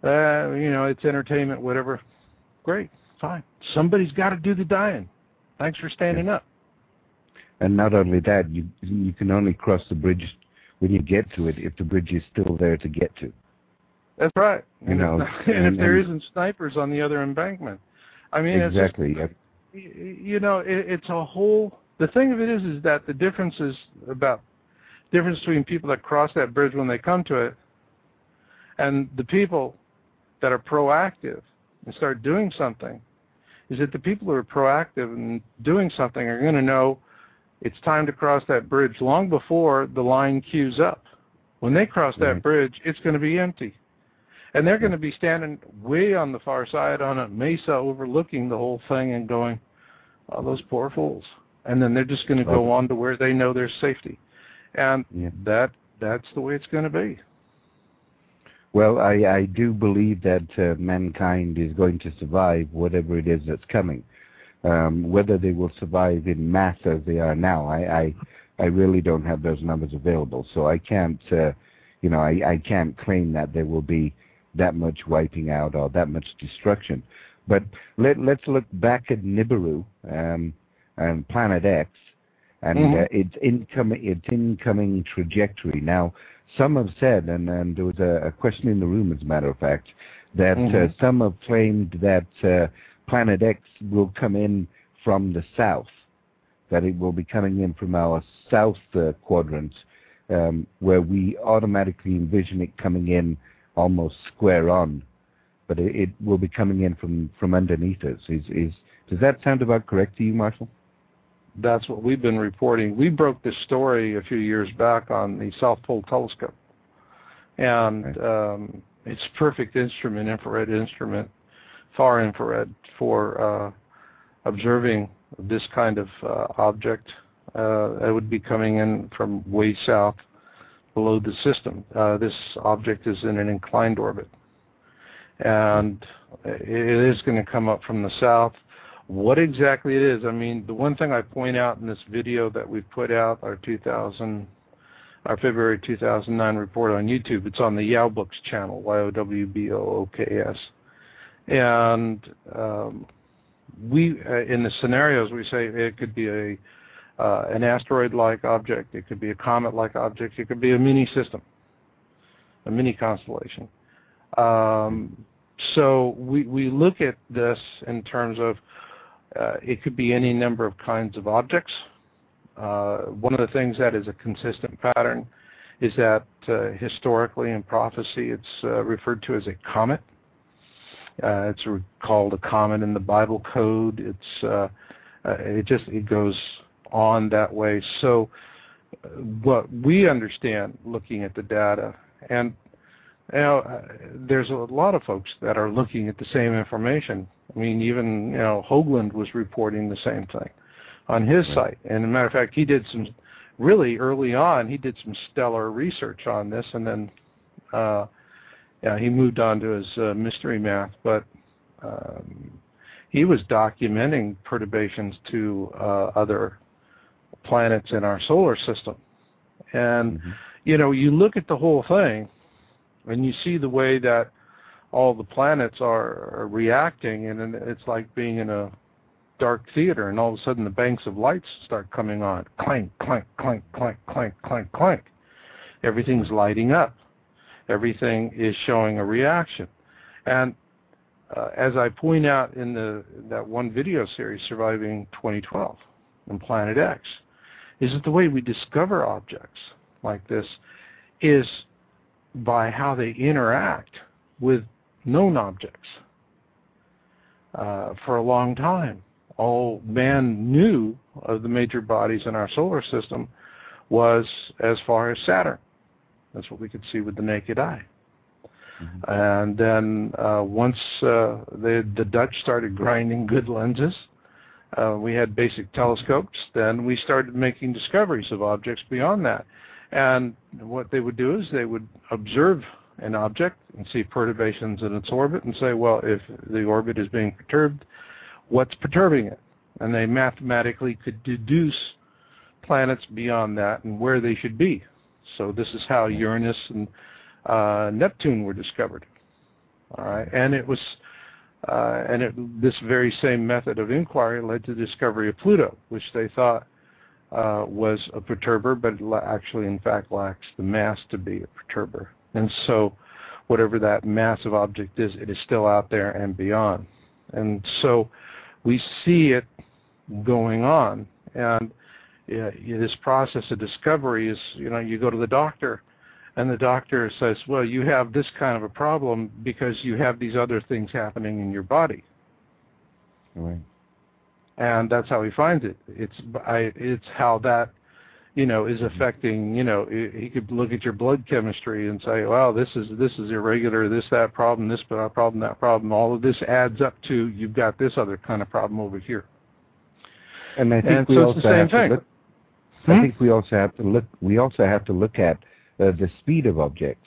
it's entertainment, whatever, great, fine. Somebody's got to do the dying. Thanks for standing up. And not only that, you can only cross the bridge when you get to it if the bridge is still there to get to. That's right. And if there isn't snipers on the other embankment. I mean, exactly. It's a whole. The thing of it is that the difference is about difference between people that cross that bridge when they come to it and the people that are proactive and start doing something is that the people who are proactive and doing something are going to know it's time to cross that bridge long before the line queues up. When they cross that bridge, it's going to be empty. And they're going to be standing way on the far side on a mesa overlooking the whole thing and going, oh, those poor fools. And then they're just going to go on to where they know there's safety. And that's the way it's going to be. Well, I do believe that mankind is going to survive whatever it is that's coming. Whether they will survive in mass as they are now, I really don't have those numbers available. So I can't, I can't claim that there will be that much wiping out or that much destruction. But let's look back at Nibiru and Planet X and its incoming trajectory. Now, some have said, and there was a question in the room, as a matter of fact, that some have claimed that Planet X will come in from the south, that it will be coming in from our south quadrant, where we automatically envision it coming in almost square on, but it will be coming in from underneath us. Does that sound about correct to you, Marshall? That's what we've been reporting. We broke this story a few years back on the South Pole Telescope. And it's a perfect instrument, infrared instrument, far infrared, for observing this kind of object. It would be coming in from way south below the system. This object is in an inclined orbit. And it is going to come up from the south. What exactly it is, I mean, the one thing I point out in this video that we put out, our February 2009 report on YouTube, it's on the Yowbooks channel, YOWBOOKS. And we, in the scenarios, we say it could be an asteroid-like object, it could be a comet-like object, it could be a mini system, a mini constellation. So we look at this in terms of it could be any number of kinds of objects. One of the things that is a consistent pattern is that historically in prophecy it's referred to as a comet. It's called a comet in the Bible code. It goes on that way. So what we understand looking at the data, and there's a lot of folks that are looking at the same information. I mean, even Hoagland was reporting the same thing on his site. And as a matter of fact, he did some really early on. He did some stellar research on this, and then he moved on to his mystery math. But he was documenting perturbations to other planets in our solar system. And you look at the whole thing, and you see the way that all the planets are reacting, and it's like being in a dark theater, and all of a sudden the banks of lights start coming on. Clank, clank, clank, clank, clank, clank, clank. Everything's lighting up. Everything is showing a reaction. And as I point out in that one video series, Surviving 2012, on Planet X, is that the way we discover objects like this is by how they interact with known objects. For a long time, all man knew of the major bodies in our solar system was as far as Saturn. That's what we could see with the naked eye. And then once the Dutch started grinding good lenses, we had basic telescopes, then we started making discoveries of objects beyond that. And what they would do is they would observe an object and see perturbations in its orbit and say, well, if the orbit is being perturbed, what's perturbing it? And they mathematically could deduce planets beyond that and where they should be. So this is how Uranus and Neptune were discovered. All right, and it was, this very same method of inquiry led to the discovery of Pluto, which they thought was a perturber, but it actually, in fact, lacks the mass to be a perturber. And so whatever that massive object is, it is still out there and beyond. And so we see it going on. And this process of discovery is, you go to the doctor, and the doctor says, well, you have this kind of a problem because you have these other things happening in your body. Right. And that's how he finds it. It's how that, is affecting, he could look at your blood chemistry and say, well, this is irregular, that problem, that problem. All of this adds up to you've got this other kind of problem over here. And I think it's the same thing. I think we also have to look. We also have to look at the speed of objects.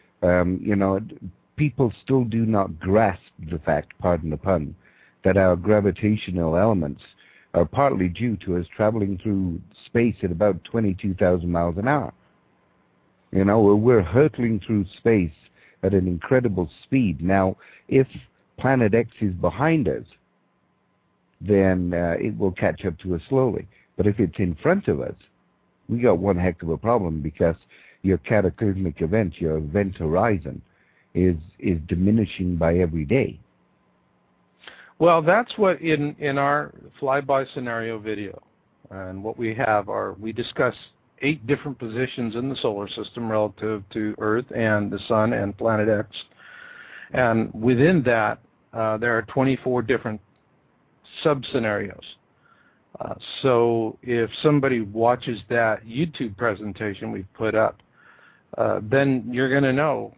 People still do not grasp the fact, pardon the pun, that our gravitational elements are partly due to us traveling through space at about 22,000 miles an hour. We're hurtling through space at an incredible speed. Now, if Planet X is behind us, then it will catch up to us slowly. But if it's in front of us, we got one heck of a problem, because your cataclysmic event, your event horizon, is diminishing by every day. Well, that's what in our flyby scenario video, and what we have we discuss 8 different positions in the solar system relative to Earth and the Sun and Planet X, and within that there are 24 different sub-scenarios. So if somebody watches that YouTube presentation we put up, then you're going to know,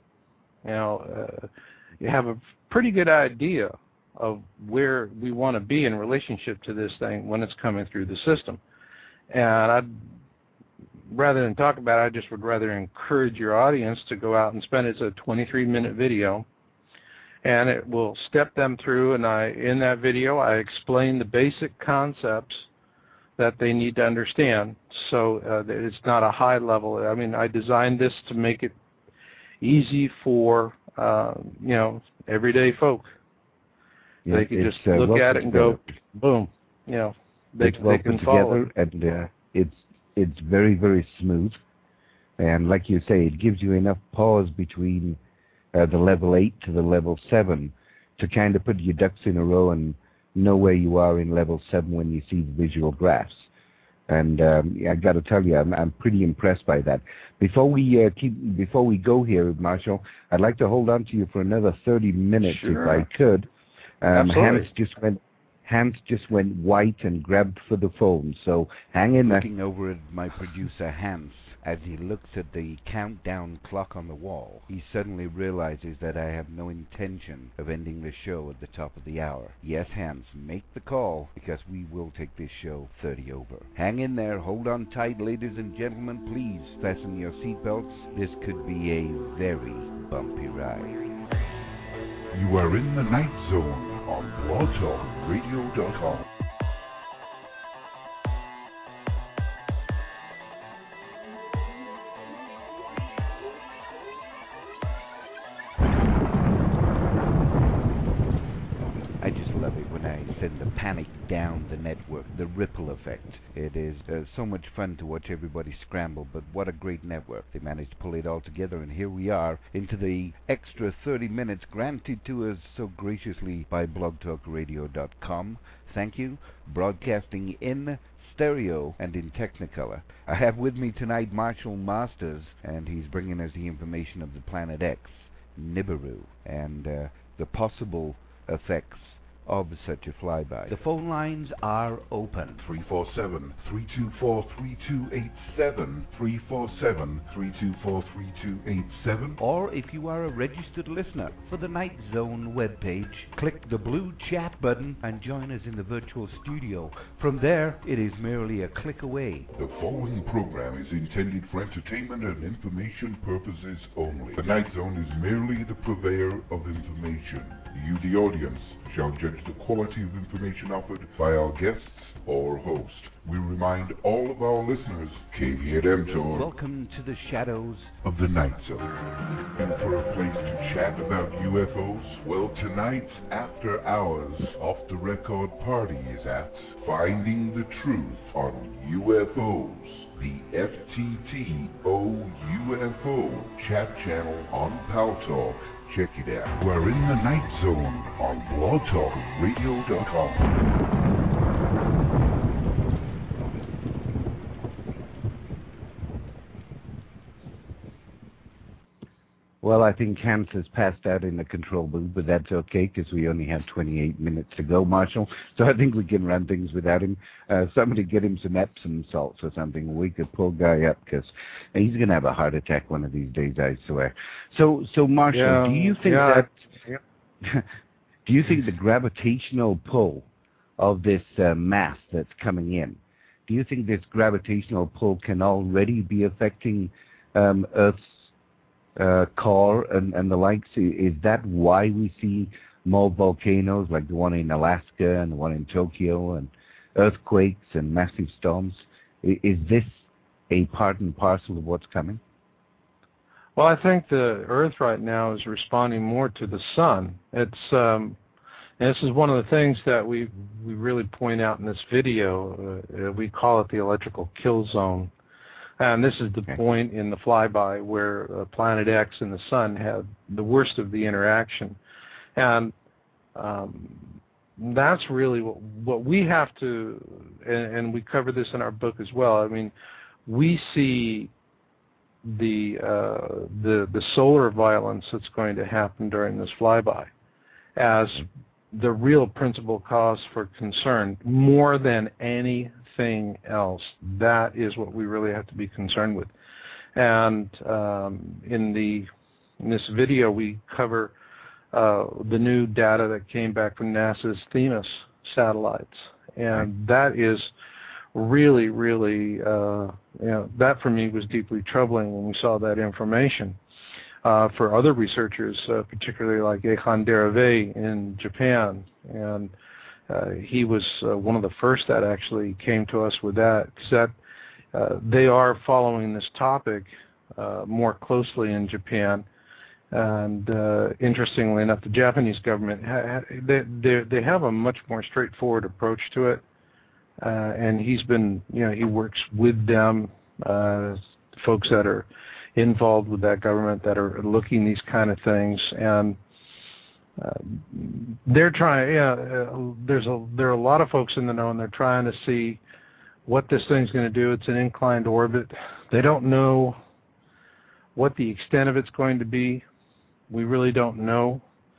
you have a pretty good idea of where we want to be in relationship to this thing when it's coming through the system. And rather than talk about it, I just would rather encourage your audience to go out and spend it. It's a 23-minute video, and it will step them through, and in that video I explain the basic concepts that they need to understand, so that it's not a high level. I mean, I designed this to make it easy for everyday folk. Yeah, they can just look at it and go, boom. They can follow. And it's very, very smooth. And like you say, it gives you enough pause between the level 8 to the level 7 to kind of put your ducks in a row and know where you are in level 7 when you see the visual graphs. And I got to tell you, I'm pretty impressed by that. Before we go here, Marshall, I'd like to hold on to you for another 30 minutes, if I could. Hans just went white and grabbed for the phone, so hang in there. Looking over at my producer, Hans, as he looks at the countdown clock on the wall, he suddenly realizes that I have no intention of ending the show at the top of the hour. Yes, Hans, make the call, because we will take this show 30 over. Hang in there, hold on tight, ladies and gentlemen. Please fasten your seatbelts. This could be a very bumpy ride. You are in the Night Zone on blogtalkradio.com. I just love it when I send the panic down the network, the ripple effect. It is so much fun to watch everybody scramble, but what a great network. They managed to pull it all together, and here we are into the extra 30 minutes granted to us so graciously by blogtalkradio.com. Thank you. Broadcasting in stereo and in Technicolor. I have with me tonight Marshall Masters, and he's bringing us the information of the Planet X, Nibiru, and the possible effects of such a flyby. The phone lines are open. 347-324-3287, 347-324-3287. Or if you are a registered listener for the Night Zone webpage, click the blue chat button and join us in the virtual studio. From there, it is merely a click away. The following program is intended for entertainment and information purposes only. The Night Zone is merely the purveyor of information. You, the audience, shall judge the quality of information offered by our guests or host. We remind all of our listeners, caveat emptor, welcome to the shadows of the Night Zone. And for a place to chat about UFOs, well, tonight's After Hours off-the-record party is at Finding the Truth on UFOs, the FTTO UFO chat channel on Paltalk. Check it out. We're in the Night Zone on blogtalkradio.com. Well, I think Hans has passed out in the control booth, but that's okay because we only have 28 minutes to go, Marshall. So I think we can run things without him. Somebody get him some Epsom salts or something. We could pull Guy up because he's going to have a heart attack one of these days, I swear. So Marshall, do you think that... Do you think the gravitational pull of this mass that's coming in, do you think this gravitational pull can already be affecting Earth's core and the likes? Is that why we see more volcanoes like the one in Alaska and the one in Tokyo and earthquakes and massive storms? Is this a part and parcel of what's coming? Well, I think the Earth right now is responding more to the sun. It's and this is one of the things that we really point out in this video. We call it the electrical kill zone. And this is the point in the flyby where Planet X and the Sun have the worst of the interaction. And that's really what we have to, and we cover this in our book as well. I mean, we see the solar violence that's going to happen during this flyby as the real principal cause for concern more than anything else. That is what we really have to be concerned with. And in this video we cover the new data that came back from NASA's Themis satellites, and that is really, that for me was deeply troubling when we saw that information. For other researchers, particularly like Eihan Derave in Japan, and he was one of the first that actually came to us with that, because they are following this topic more closely in Japan. And interestingly enough, the Japanese government, they have a much more straightforward approach to it. And he's been, he works with them, folks that are involved with that government that are looking these kind of things, and they're trying. There are a lot of folks in the know, and they're trying to see what this thing's going to do. It's an inclined orbit. They don't know what the extent of it's going to be. We really don't know.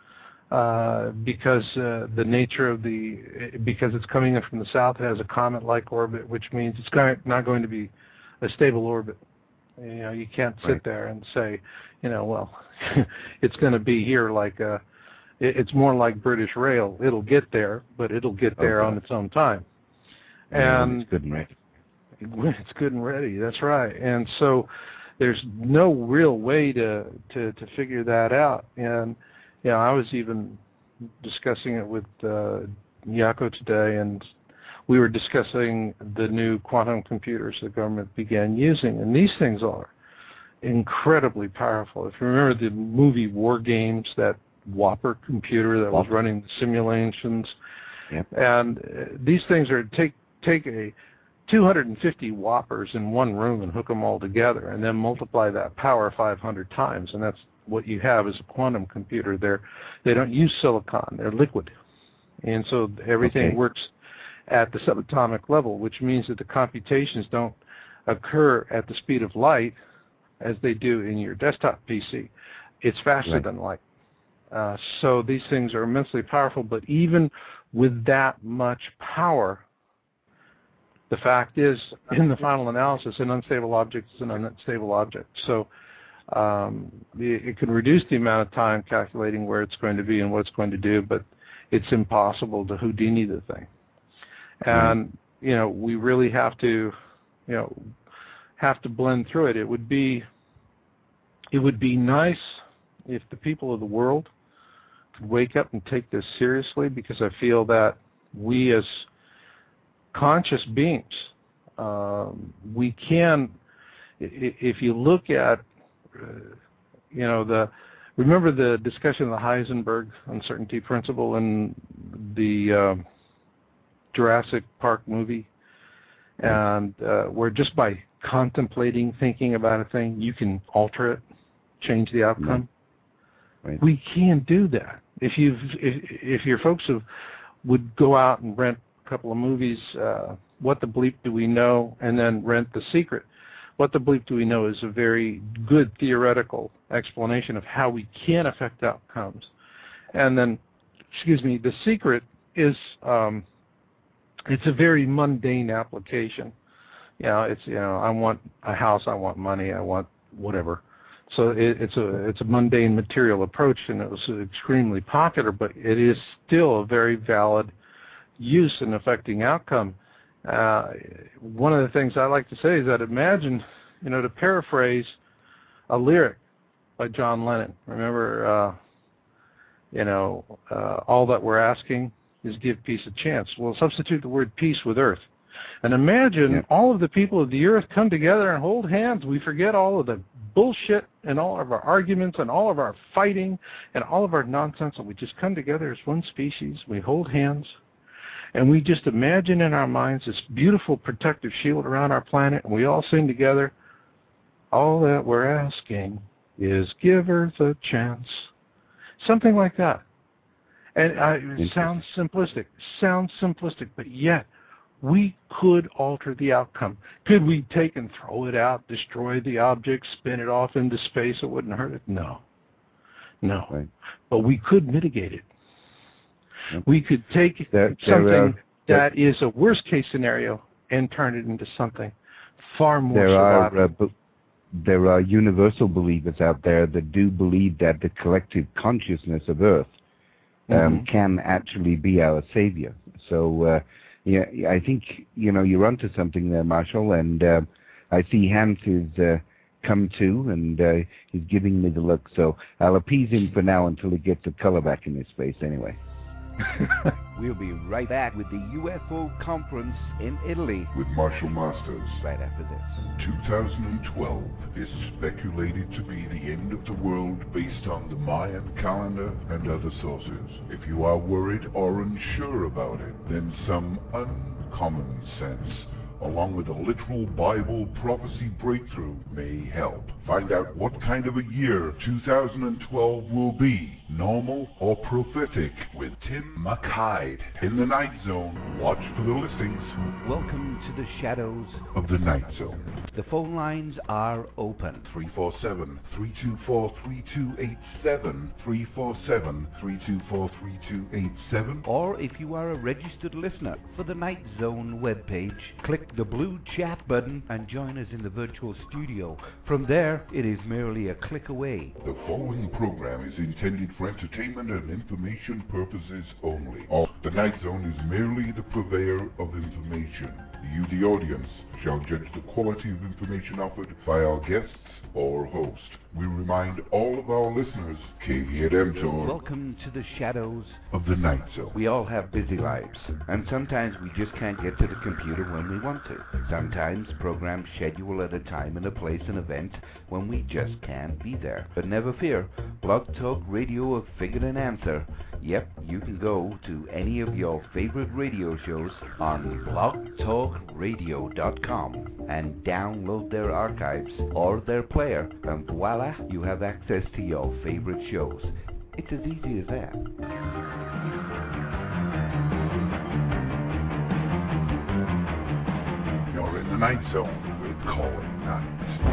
Because the nature of because it's coming in from the south, it has a comet-like orbit, which means it's not going to be a stable orbit. You can't sit there and say, well, it's going to be here like it's more like British Rail. It'll get there, but it'll get there on its own time. And it's good and ready. It's good and ready. That's right. And so there's no real way to figure that out. And I was even discussing it with Jaco today, and we were discussing the new quantum computers the government began using, and these things are incredibly powerful. If you remember the movie War Games, that Whopper computer that was running the simulations, and these things are take a 250 Whoppers in one room and hook them all together, and then multiply that power 500 times, and that's what you have is a quantum computer. They don't use silicon; they're liquid, and so everything works at the subatomic level, which means that the computations don't occur at the speed of light as they do in your desktop PC. It's faster than light. So these things are immensely powerful, but even with that much power, the fact is, in the final analysis, an unstable object is an unstable object. So it can reduce the amount of time calculating where it's going to be and what it's going to do, but it's impossible to Houdini the thing. And we really have to blend through it. It would be nice if the people of the world could wake up and take this seriously, because I feel that we as conscious beings, we can, if you look at remember the discussion of the Heisenberg uncertainty principle in the Jurassic Park movie, and where just by contemplating, thinking about a thing, you can alter it, change the outcome. Right. We can't do that. If your folks would go out and rent a couple of movies, What the Bleep Do We Know, and then rent The Secret, What the bleep do we know is a very good theoretical explanation of how we can affect outcomes. And then, the secret is it's a very mundane application. I want a house, I want money, I want whatever. So it's a mundane material approach, and it was extremely popular, but it is still a very valid use in affecting outcome. One of the things I like to say is that imagine, to paraphrase a lyric by John Lennon. Remember, all that we're asking is give peace a chance. Well, substitute the word peace with earth. And imagine all of the people of the earth come together and hold hands. We forget all of the bullshit and all of our arguments and all of our fighting and all of our nonsense, and we just come together as one species. We hold hands, and we just imagine in our minds this beautiful protective shield around our planet, and we all sing together, all that we're asking is give Earth a chance. Something like that. And it sounds simplistic, but yet we could alter the outcome. Could we take and throw it out, destroy the object, spin it off into space? It wouldn't hurt it? No. Right. But we could mitigate it. Yep. We could take something that is a worst-case scenario and turn it into something far more survivable. There are universal believers out there that do believe that the collective consciousness of Earth can actually be our savior. So, I think, you're onto something there, Marshall, and I see Hans is come to, and he's giving me the look, so I'll appease him for now until he gets the color back in his face anyway. We'll be right back with the UFO conference in Italy with Marshall Masters. Right after this. 2012 is speculated to be the end of the world based on the Mayan calendar and other sources. If you are worried or unsure about it, then some uncommon sense, along with a literal Bible prophecy breakthrough, may help. Find out what kind of a year 2012 will be, normal or prophetic, with Tim McHyde. In the Night Zone, watch for the listings. Welcome to the shadows of the Night Zone. The phone lines are open. 347-324-3287, 347-324-3287. Or if you are a registered listener for the Night Zone webpage, click the blue chat button and join us in the virtual studio. From there, it is merely a click away. The following program is intended for entertainment and information purposes only. The Night Zone is merely the purveyor of information. You, the audience, shall judge the quality of information offered by our guests or host. We remind all of our listeners, caveat emptor, welcome to the shadows of the Night Zone. We all have busy lives, and sometimes we just can't get to the computer when we want to. Sometimes programs schedule at a time and a place and event when we just can't be there. But never fear, Blog Talk Radio have figured an answer. Yep, you can go to any of your favorite radio shows on blogtalkradio.com and download their archives or their player, and voila, you have access to your favorite shows. It's as easy as that. You're in the Night Zone with Colin Knight.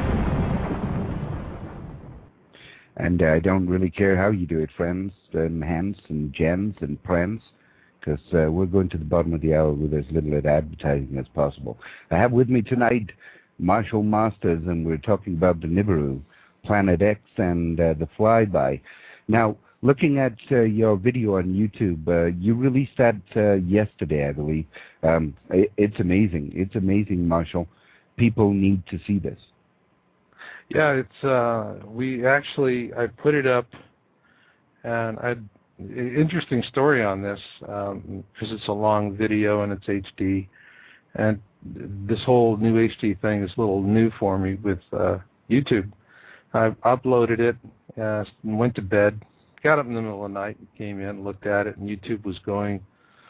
And I don't really care how you do it, friends, and Hans, and Jens, and friends, because we're going to the bottom of the hour with as little advertising as possible. I have with me tonight Marshall Masters, and we're talking about the Nibiru, Planet X, and the flyby. Now, looking at your video on YouTube, you released that yesterday, I believe. It's amazing. It's amazing, Marshall. People need to see this. Yeah, it's I put it up, and interesting story on this, because it's a long video and it's HD, and this whole new HD thing is a little new for me with YouTube. I uploaded it, went to bed, got up in the middle of the night, came in, looked at it, and YouTube was going,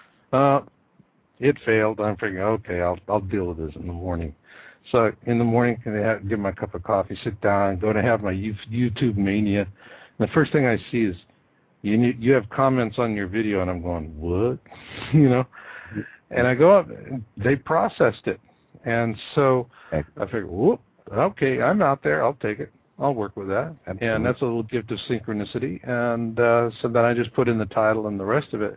it failed. I'm thinking, okay, I'll deal with this in the morning. So in the morning, I get my cup of coffee, sit down, go to have my YouTube mania. And the first thing I see is, you have comments on your video, and I'm going, what? And I go up, and they processed it. And so I figured, whoop, okay, I'm out there. I'll take it. I'll work with that. Absolutely. And that's a little gift of synchronicity. And so then I just put in the title and the rest of it.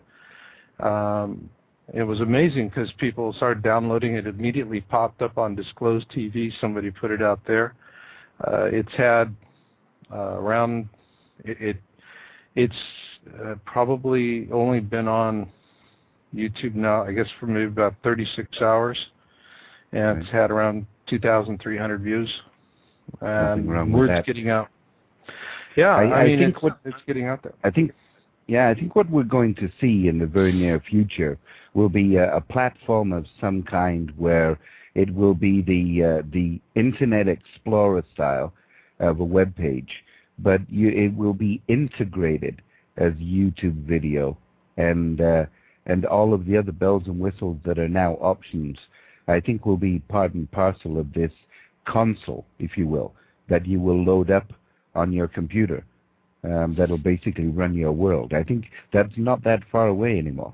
It was amazing because people started downloading it. Immediately popped up on Disclosed TV. Somebody put it out there. It's had around it's probably only been on YouTube now, I guess, for maybe about 36 hours, and It's had around 2,300 views. And word's getting out. Yeah, I mean, it's getting out there. I think what we're going to see in the very near future will be a platform of some kind where it will be the Internet Explorer style of a web page, but it will be integrated as YouTube video, and all of the other bells and whistles that are now options, I think will be part and parcel of this console, if you will, that you will load up on your computer. That'll basically run your world. I think that's not that far away anymore.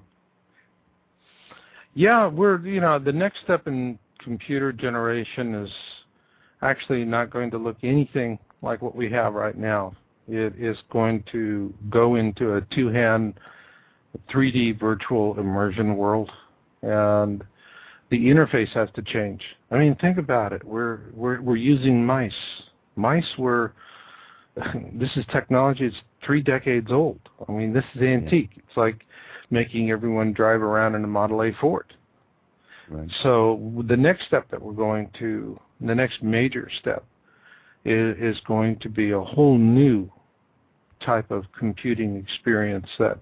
Yeah, the next step in computer generation is actually not going to look anything like what we have right now. It is going to go into a two-hand 3D virtual immersion world, and the interface has to change. I mean, think about it. We're using mice. Mice were. This is technology. It's 3 decades old. I mean, this is antique. It's like making everyone drive around in a Model A Ford. Right. So the next step that we're going to, the next major step, is going to be a whole new type of computing experience that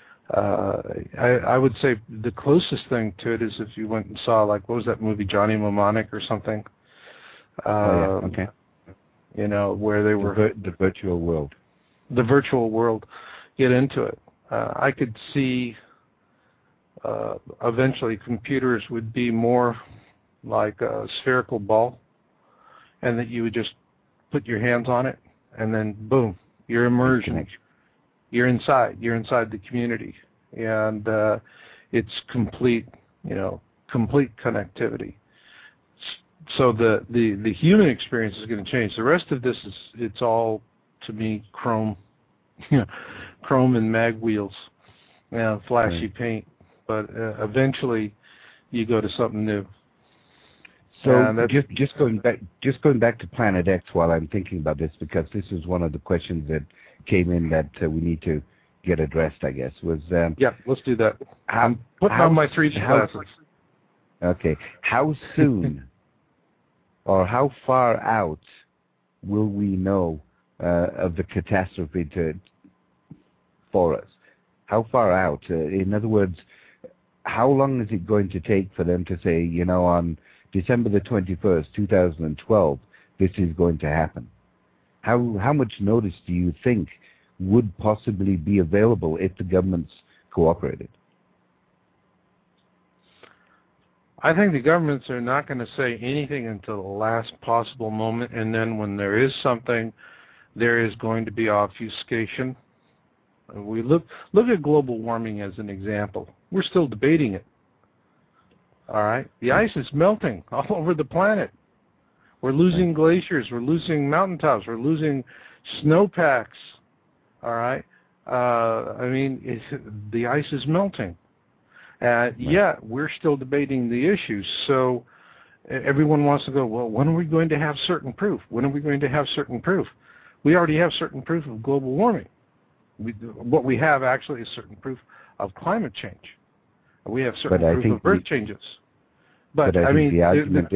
I would say the closest thing to it is if you went and saw, like, what was that movie, Johnny Mnemonic or something? Okay. Where they were... The virtual world. The virtual world. Get into it. I could see eventually computers would be more like a spherical ball, and that you would just put your hands on it, and then boom, you're immersion. You're inside the community, and it's complete connectivity. So the human experience is going to change. The rest of this it's all, to me, chrome, chrome and mag wheels, flashy paint. But eventually, you go to something new. So just going back to Planet X while I'm thinking about this, because this is one of the questions that came in that we need to get addressed, I guess, was... yeah, let's do that. I'm putting on my 3D glasses. Okay. How soon or how far out will we know of the catastrophe for us? How far out? In other words, how long is it going to take for them to say, on December the 21st, 2012, this is going to happen? How much notice do you think would possibly be available if the governments cooperated? I think the governments are not going to say anything until the last possible moment, and then when there is something, there is going to be obfuscation. We look at global warming as an example. We're still debating it. All right? The ice is melting all over the planet. We're losing glaciers. We're losing mountaintops. We're losing snowpacks. All right? The ice is melting. Yet we're still debating the issues. So everyone wants to go, well, when are we going to have certain proof? When are we going to have certain proof? We already have certain proof of global warming. What we have actually is certain proof of climate change. We have certain proof of Earth changes. But I think the argument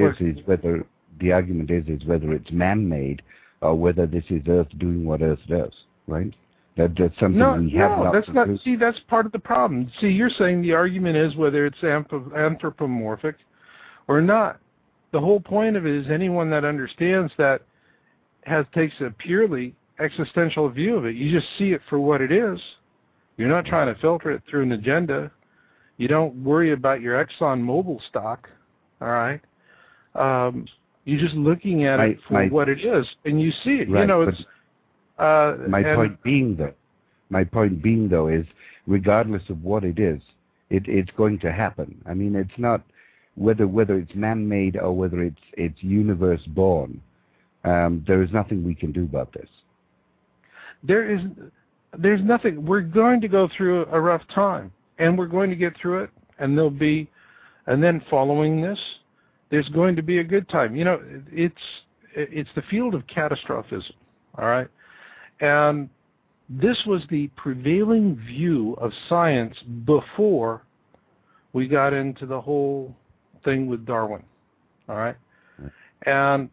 is whether it's man-made or whether this is Earth doing what Earth does, right? That's something we have not. That's not. See, that's part of the problem. See, you're saying the argument is whether it's anthropomorphic or not. The whole point of it is anyone that understands that takes a purely existential view of it. You just see it for what it is. You're not trying to filter it through an agenda. You don't worry about your ExxonMobil stock. All right. You're just looking at it for what it is, and you see it. Right, it's. My point being, though, is regardless of what it is, it's going to happen. I mean, it's not whether it's man-made or whether it's universe-born. there is nothing we can do about this. There's nothing. We're going to go through a rough time, and we're going to get through it, and then following this, there's going to be a good time. You know, it's the field of catastrophism, all right? And this was the prevailing view of science before we got into the whole thing with Darwin, all right? And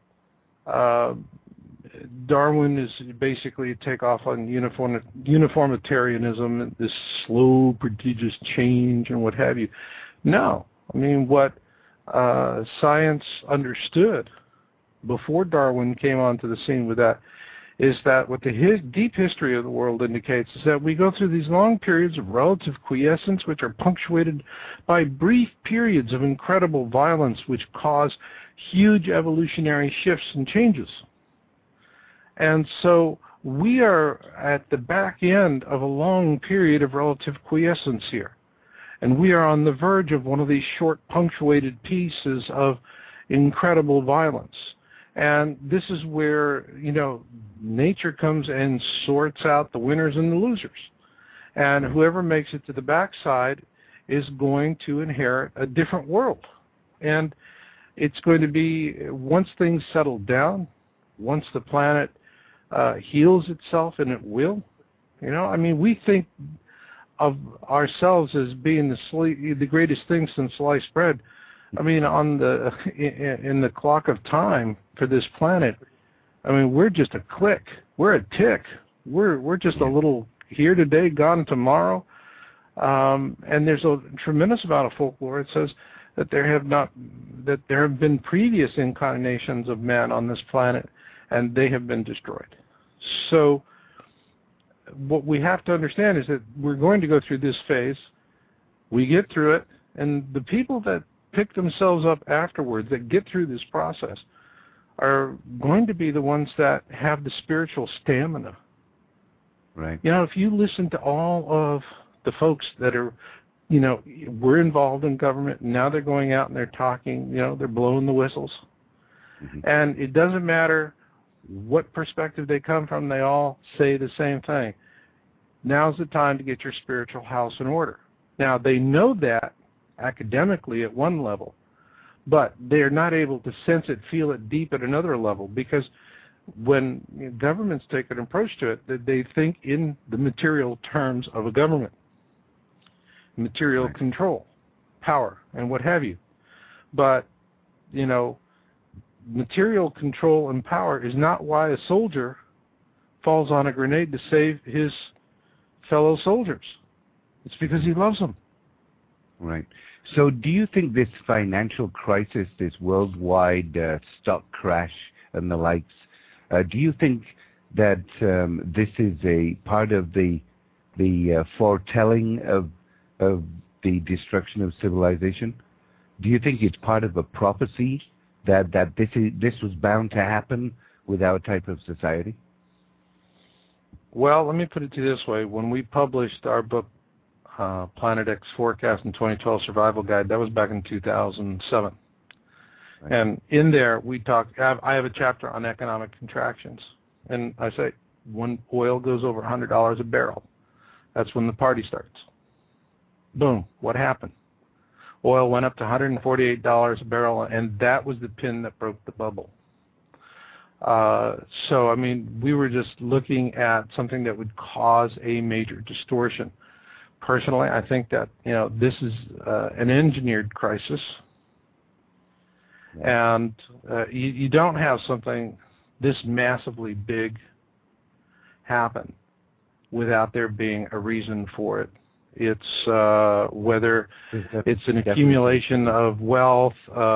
Darwin is basically a takeoff on uniformitarianism, this slow, prodigious change and what have you. No. I mean, what science understood before Darwin came onto the scene with that is that what the deep history of the world indicates is that we go through these long periods of relative quiescence, which are punctuated by brief periods of incredible violence, which cause huge evolutionary shifts and changes. And so we are at the back end of a long period of relative quiescence here. And we are on the verge of one of these short punctuated pieces of incredible violence. And this is where, you know, nature comes and sorts out the winners and the losers. And whoever makes it to the backside is going to inherit a different world. And it's going to be, once things settle down, once the planet heals itself, and it will, you know, I mean, we think of ourselves as being the greatest thing since sliced bread. I mean, in the clock of time for this planet, I mean, we're just a click. We're a tick. We're just a little here today, gone tomorrow. And there's a tremendous amount of folklore. It says that there have been previous incarnations of man on this planet, and they have been destroyed. So what we have to understand is that we're going to go through this phase. We get through it, and the people that pick themselves up afterwards, that get through this process, are going to be the ones that have the spiritual stamina. Right. You know, if you listen to all of the folks that are, you know, were involved in government, and now they're going out and they're talking, you know, they're blowing the whistles. Mm-hmm. And it doesn't matter what perspective they come from, they all say the same thing. Now's the time to get your spiritual house in order. Now, they know that academically at one level, but they're not able to sense it, feel it deep at another level, because when governments take an approach to it, they think in the material terms of a government, material control, power, and what have you. But, you know, material control and power is not why a soldier falls on a grenade to save his fellow soldiers. It's because he loves them. Right. So do you think this financial crisis, this worldwide stock crash and the likes, do you think that this is a part of the foretelling of the destruction of civilization? Do you think it's part of a prophecy that this was bound to happen with our type of society? Well, let me put it to you this way. When we published our book, Planet X Forecast and 2012 Survival Guide, that was back in 2007. Right. And in there, I have a chapter on economic contractions. And I say, when oil goes over $100 a barrel, that's when the party starts. Boom, what happened? Oil went up to $148 a barrel, and that was the pin that broke the bubble. So, I mean, we were just looking at something that would cause a major distortion. Personally, I think that, you know, this is an engineered crisis, and you don't have something this massively big happen without there being a reason for it. It's whether it's an accumulation of wealth,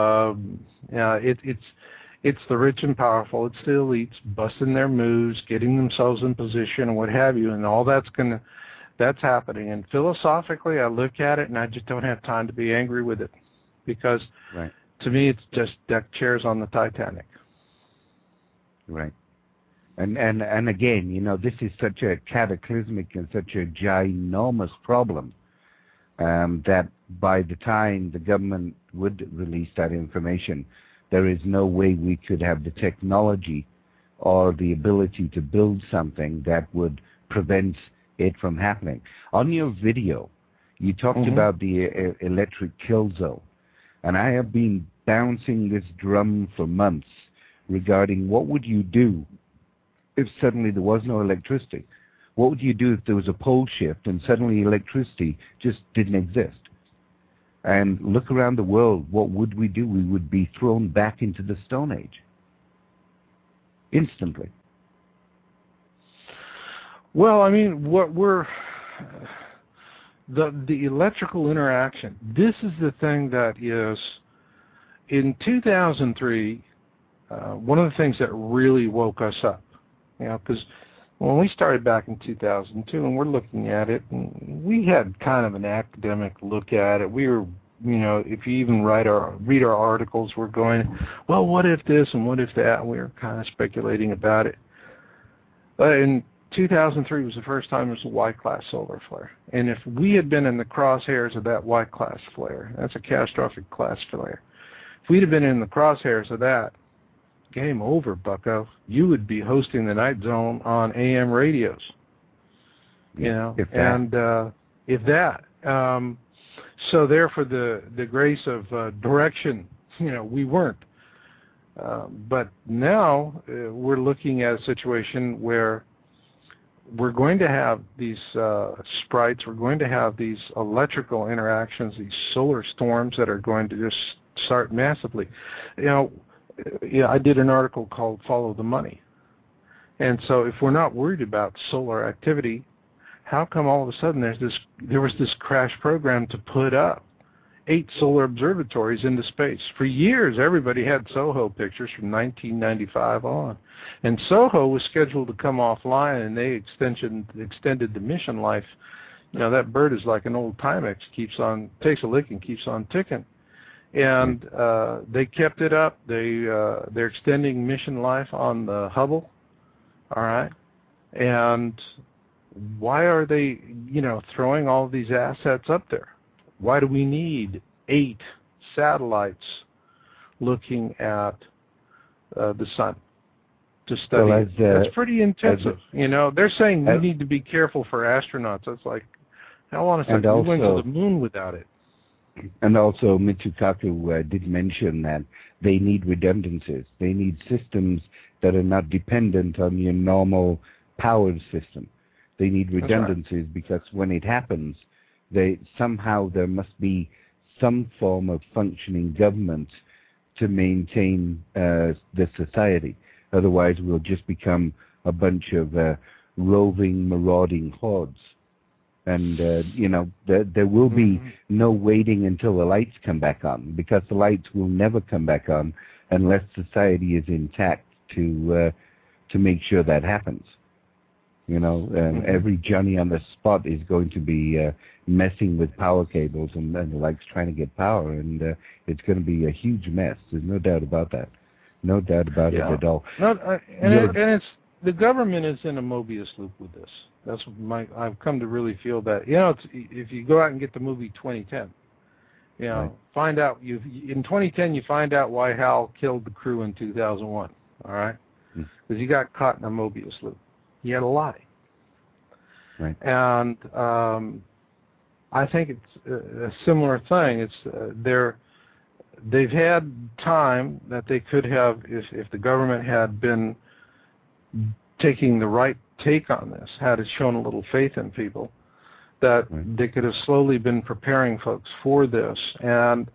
it's the rich and powerful, it's the elites busting their moves, getting themselves in position and what have you, and all that's happening. And philosophically, I look at it and I just don't have time to be angry with it, because to me it's just deck chairs on the Titanic. Right. And again, you know, this is such a cataclysmic and such a ginormous problem that by the time the government would release that information, there is no way we could have the technology or the ability to build something that would prevent it from happening. On your video, you talked about the electric kill zone, and I have been bouncing this drum for months regarding what would you do if suddenly there was no electricity? What would you do if there was a pole shift and suddenly electricity just didn't exist? And look around the world, what would we do? We would be thrown back into the Stone Age. Instantly. Well, I mean, the electrical interaction, this is the thing that is, in 2003, one of the things that really woke us up, because when we started back in 2002 and we're looking at it, and we had kind of an academic look at it. We were, if you even read our articles, we're going, well, what if this and what if that? And we were kind of speculating about it. But in 2003 was the first time there was a Y-class solar flare. And if we had been in the crosshairs of that Y-class flare, that's a catastrophic class flare. If we'd have been in the crosshairs of that, game over, bucko. You would be hosting the Night Zone on AM radios. If that. So there, for the grace of direction, we weren't. But now we're looking at a situation where we're going to have these sprites, we're going to have these electrical interactions, these solar storms that are going to just start massively. I did an article called Follow the Money. And so if we're not worried about solar activity, how come all of a sudden there was this crash program to put up 8 solar observatories into space? For years, everybody had SOHO pictures from 1995 on. And SOHO was scheduled to come offline, and they extended the mission life. That bird is like an old Timex, takes a lick and keeps on ticking. And they kept it up. They're extending mission life on the Hubble, all right? And why are they, throwing all of these assets up there? Why do we need 8 satellites looking at the sun to study it? That's pretty intensive. They're saying we need to be careful for astronauts. That's like, hell on a second, we went to the moon without it. And also, Michio Kaku did mention that they need redundancies. They need systems that are not dependent on your normal powered system. They need redundancies because when it happens, there must be some form of functioning government to maintain the society. Otherwise, we'll just become a bunch of roving, marauding hordes. And, there will be no waiting until the lights come back on, because the lights will never come back on unless society is intact to make sure that happens. Every Johnny on the spot is going to be messing with power cables and the likes, trying to get power, and it's going to be a huge mess. There's no doubt about that. No doubt about it at all. The government is in a Mobius loop with this. That's I've come to really feel that. If you go out and get the movie 2010, find out in 2010 you find out why Hal killed the crew in 2001. All right, because he got caught in a Mobius loop. He had a lie. Right. And I think it's a similar thing. It's they've had time that they could have, if the government had been taking the right take on this, had it shown a little faith in people, that they could have slowly been preparing folks for this, and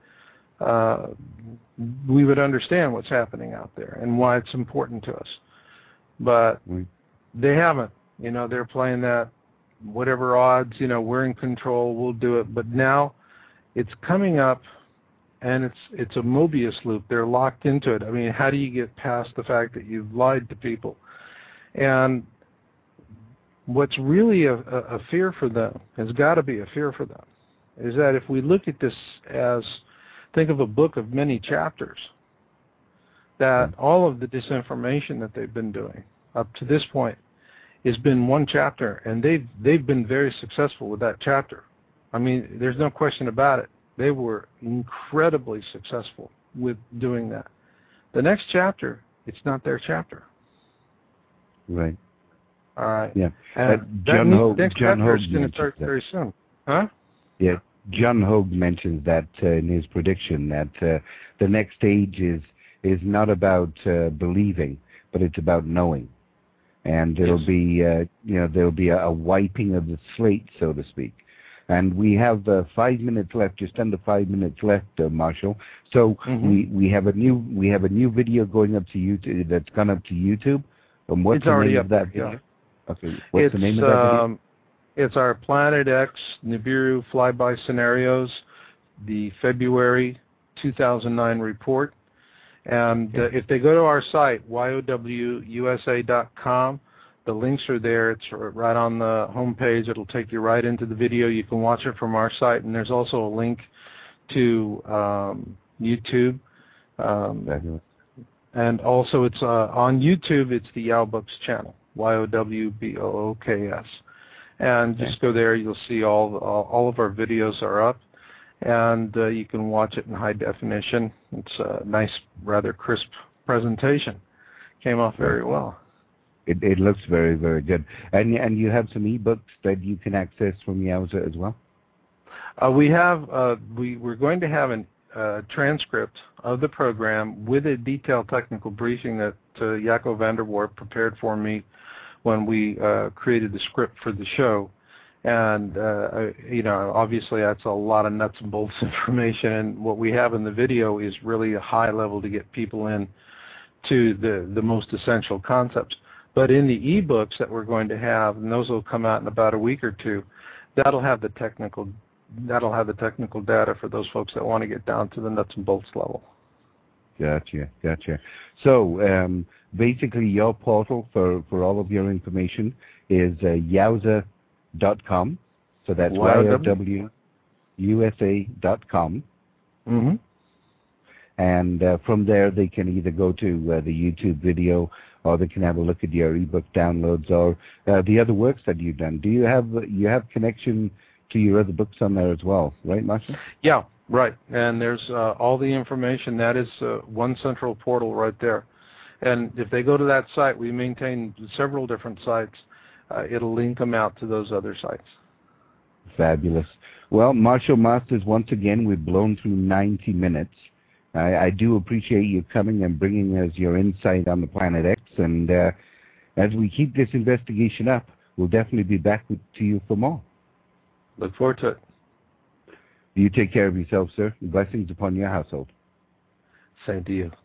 we would understand what's happening out there and why it's important to us. But they haven't. They're playing that whatever odds, we're in control, we'll do it. But now it's coming up, and it's a Mobius loop. They're locked into it. I mean, how do you get past the fact that you've lied to people? And what's really a fear for them, has got to be a fear for them, is that if we look at this as, think of a book of many chapters, that all of the disinformation that they've been doing up to this point has been one chapter, and they've been very successful with that chapter. I mean, there's no question about it. They were incredibly successful with doing that. The next chapter, it's not their chapter. Right. All right. Yeah. And John Hogue. next John chapter Hogue is going to start very soon. Huh? Yeah. John Hogue mentions that in his prediction that the next stage is not about believing, but it's about knowing, and there'll be there'll be a wiping of the slate, so to speak. And we have 5 minutes left, just under 5 minutes left, Marshall. So we have a new video going up to YouTube that's gone up to YouTube. And what's the name of that video? Yeah. Okay. What's the name of that video? It's our Planet X Nibiru flyby scenarios, the February 2009 report. And if they go to our site, yowusa.com, the links are there. It's right on the home page. It'll take you right into the video. You can watch it from our site. And there's also a link to YouTube. And also it's on YouTube, it's the YOWBooks channel, YOWBOOKS. And just go there, you'll see all of our videos are up, and you can watch it in high definition. It's a nice, rather crisp presentation. Came off very well. It looks very, very good. And you have some ebooks that you can access from Yowza as well? We have, we're going to have a transcript of the program with a detailed technical briefing that Jaco van der Warp prepared for me when we created the script for the show. And, obviously that's a lot of nuts and bolts information, and what we have in the video is really a high level to get people in to the most essential concepts. But in the ebooks that we're going to have, and those will come out in about a week or two, that'll have the technical data for those folks that want to get down to the nuts and bolts level. Gotcha. So basically your portal for all of your information is yowza.com. So that's YOWUSA.com. Mm-hmm. And from there they can either go to the YouTube video, or they can have a look at your ebook downloads, or the other works that you've done. Do you have connection to your other books on there as well, right, Marshall? Yeah, right. And there's all the information. That is one central portal right there. And if they go to that site, we maintain several different sites. It'll link them out to those other sites. Fabulous. Well, Marshall Masters, once again, we've blown through 90 minutes. I do appreciate you coming and bringing us your insight on the Planet X. And as we keep this investigation up, we'll definitely be back to you for more. Look forward to it. You take care of yourself, sir. Blessings upon your household. Same to you.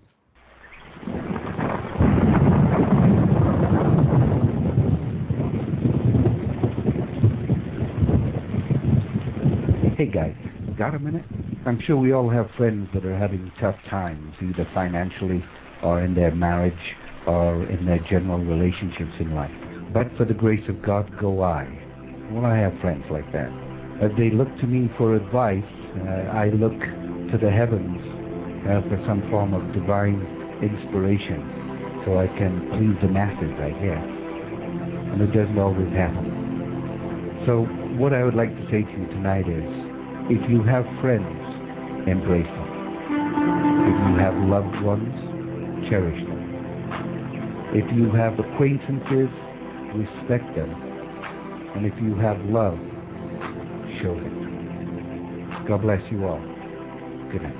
Hey guys, got a minute? I'm sure we all have friends that are having tough times, either financially or in their marriage or in their general relationships in life. But for the grace of God go I. Well, I have friends like that. As they look to me for advice, I look to the heavens for some form of divine inspiration so I can please the masses, I guess. And it doesn't always happen. So what I would like to say to you tonight is, if you have friends, embrace them. If you have loved ones, cherish them. If you have acquaintances, respect them. And if you have love, show it. God bless you all. Good night.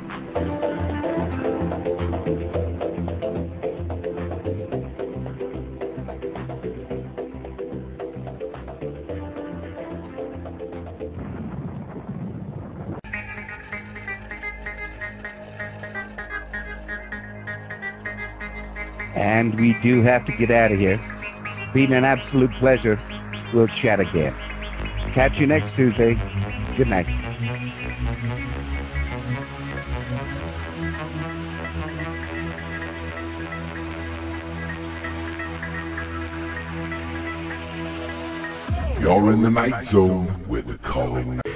And we do have to get out of here. Been an absolute pleasure. We'll chat again. Catch you next Tuesday. Good night. You're in the night zone with the calling.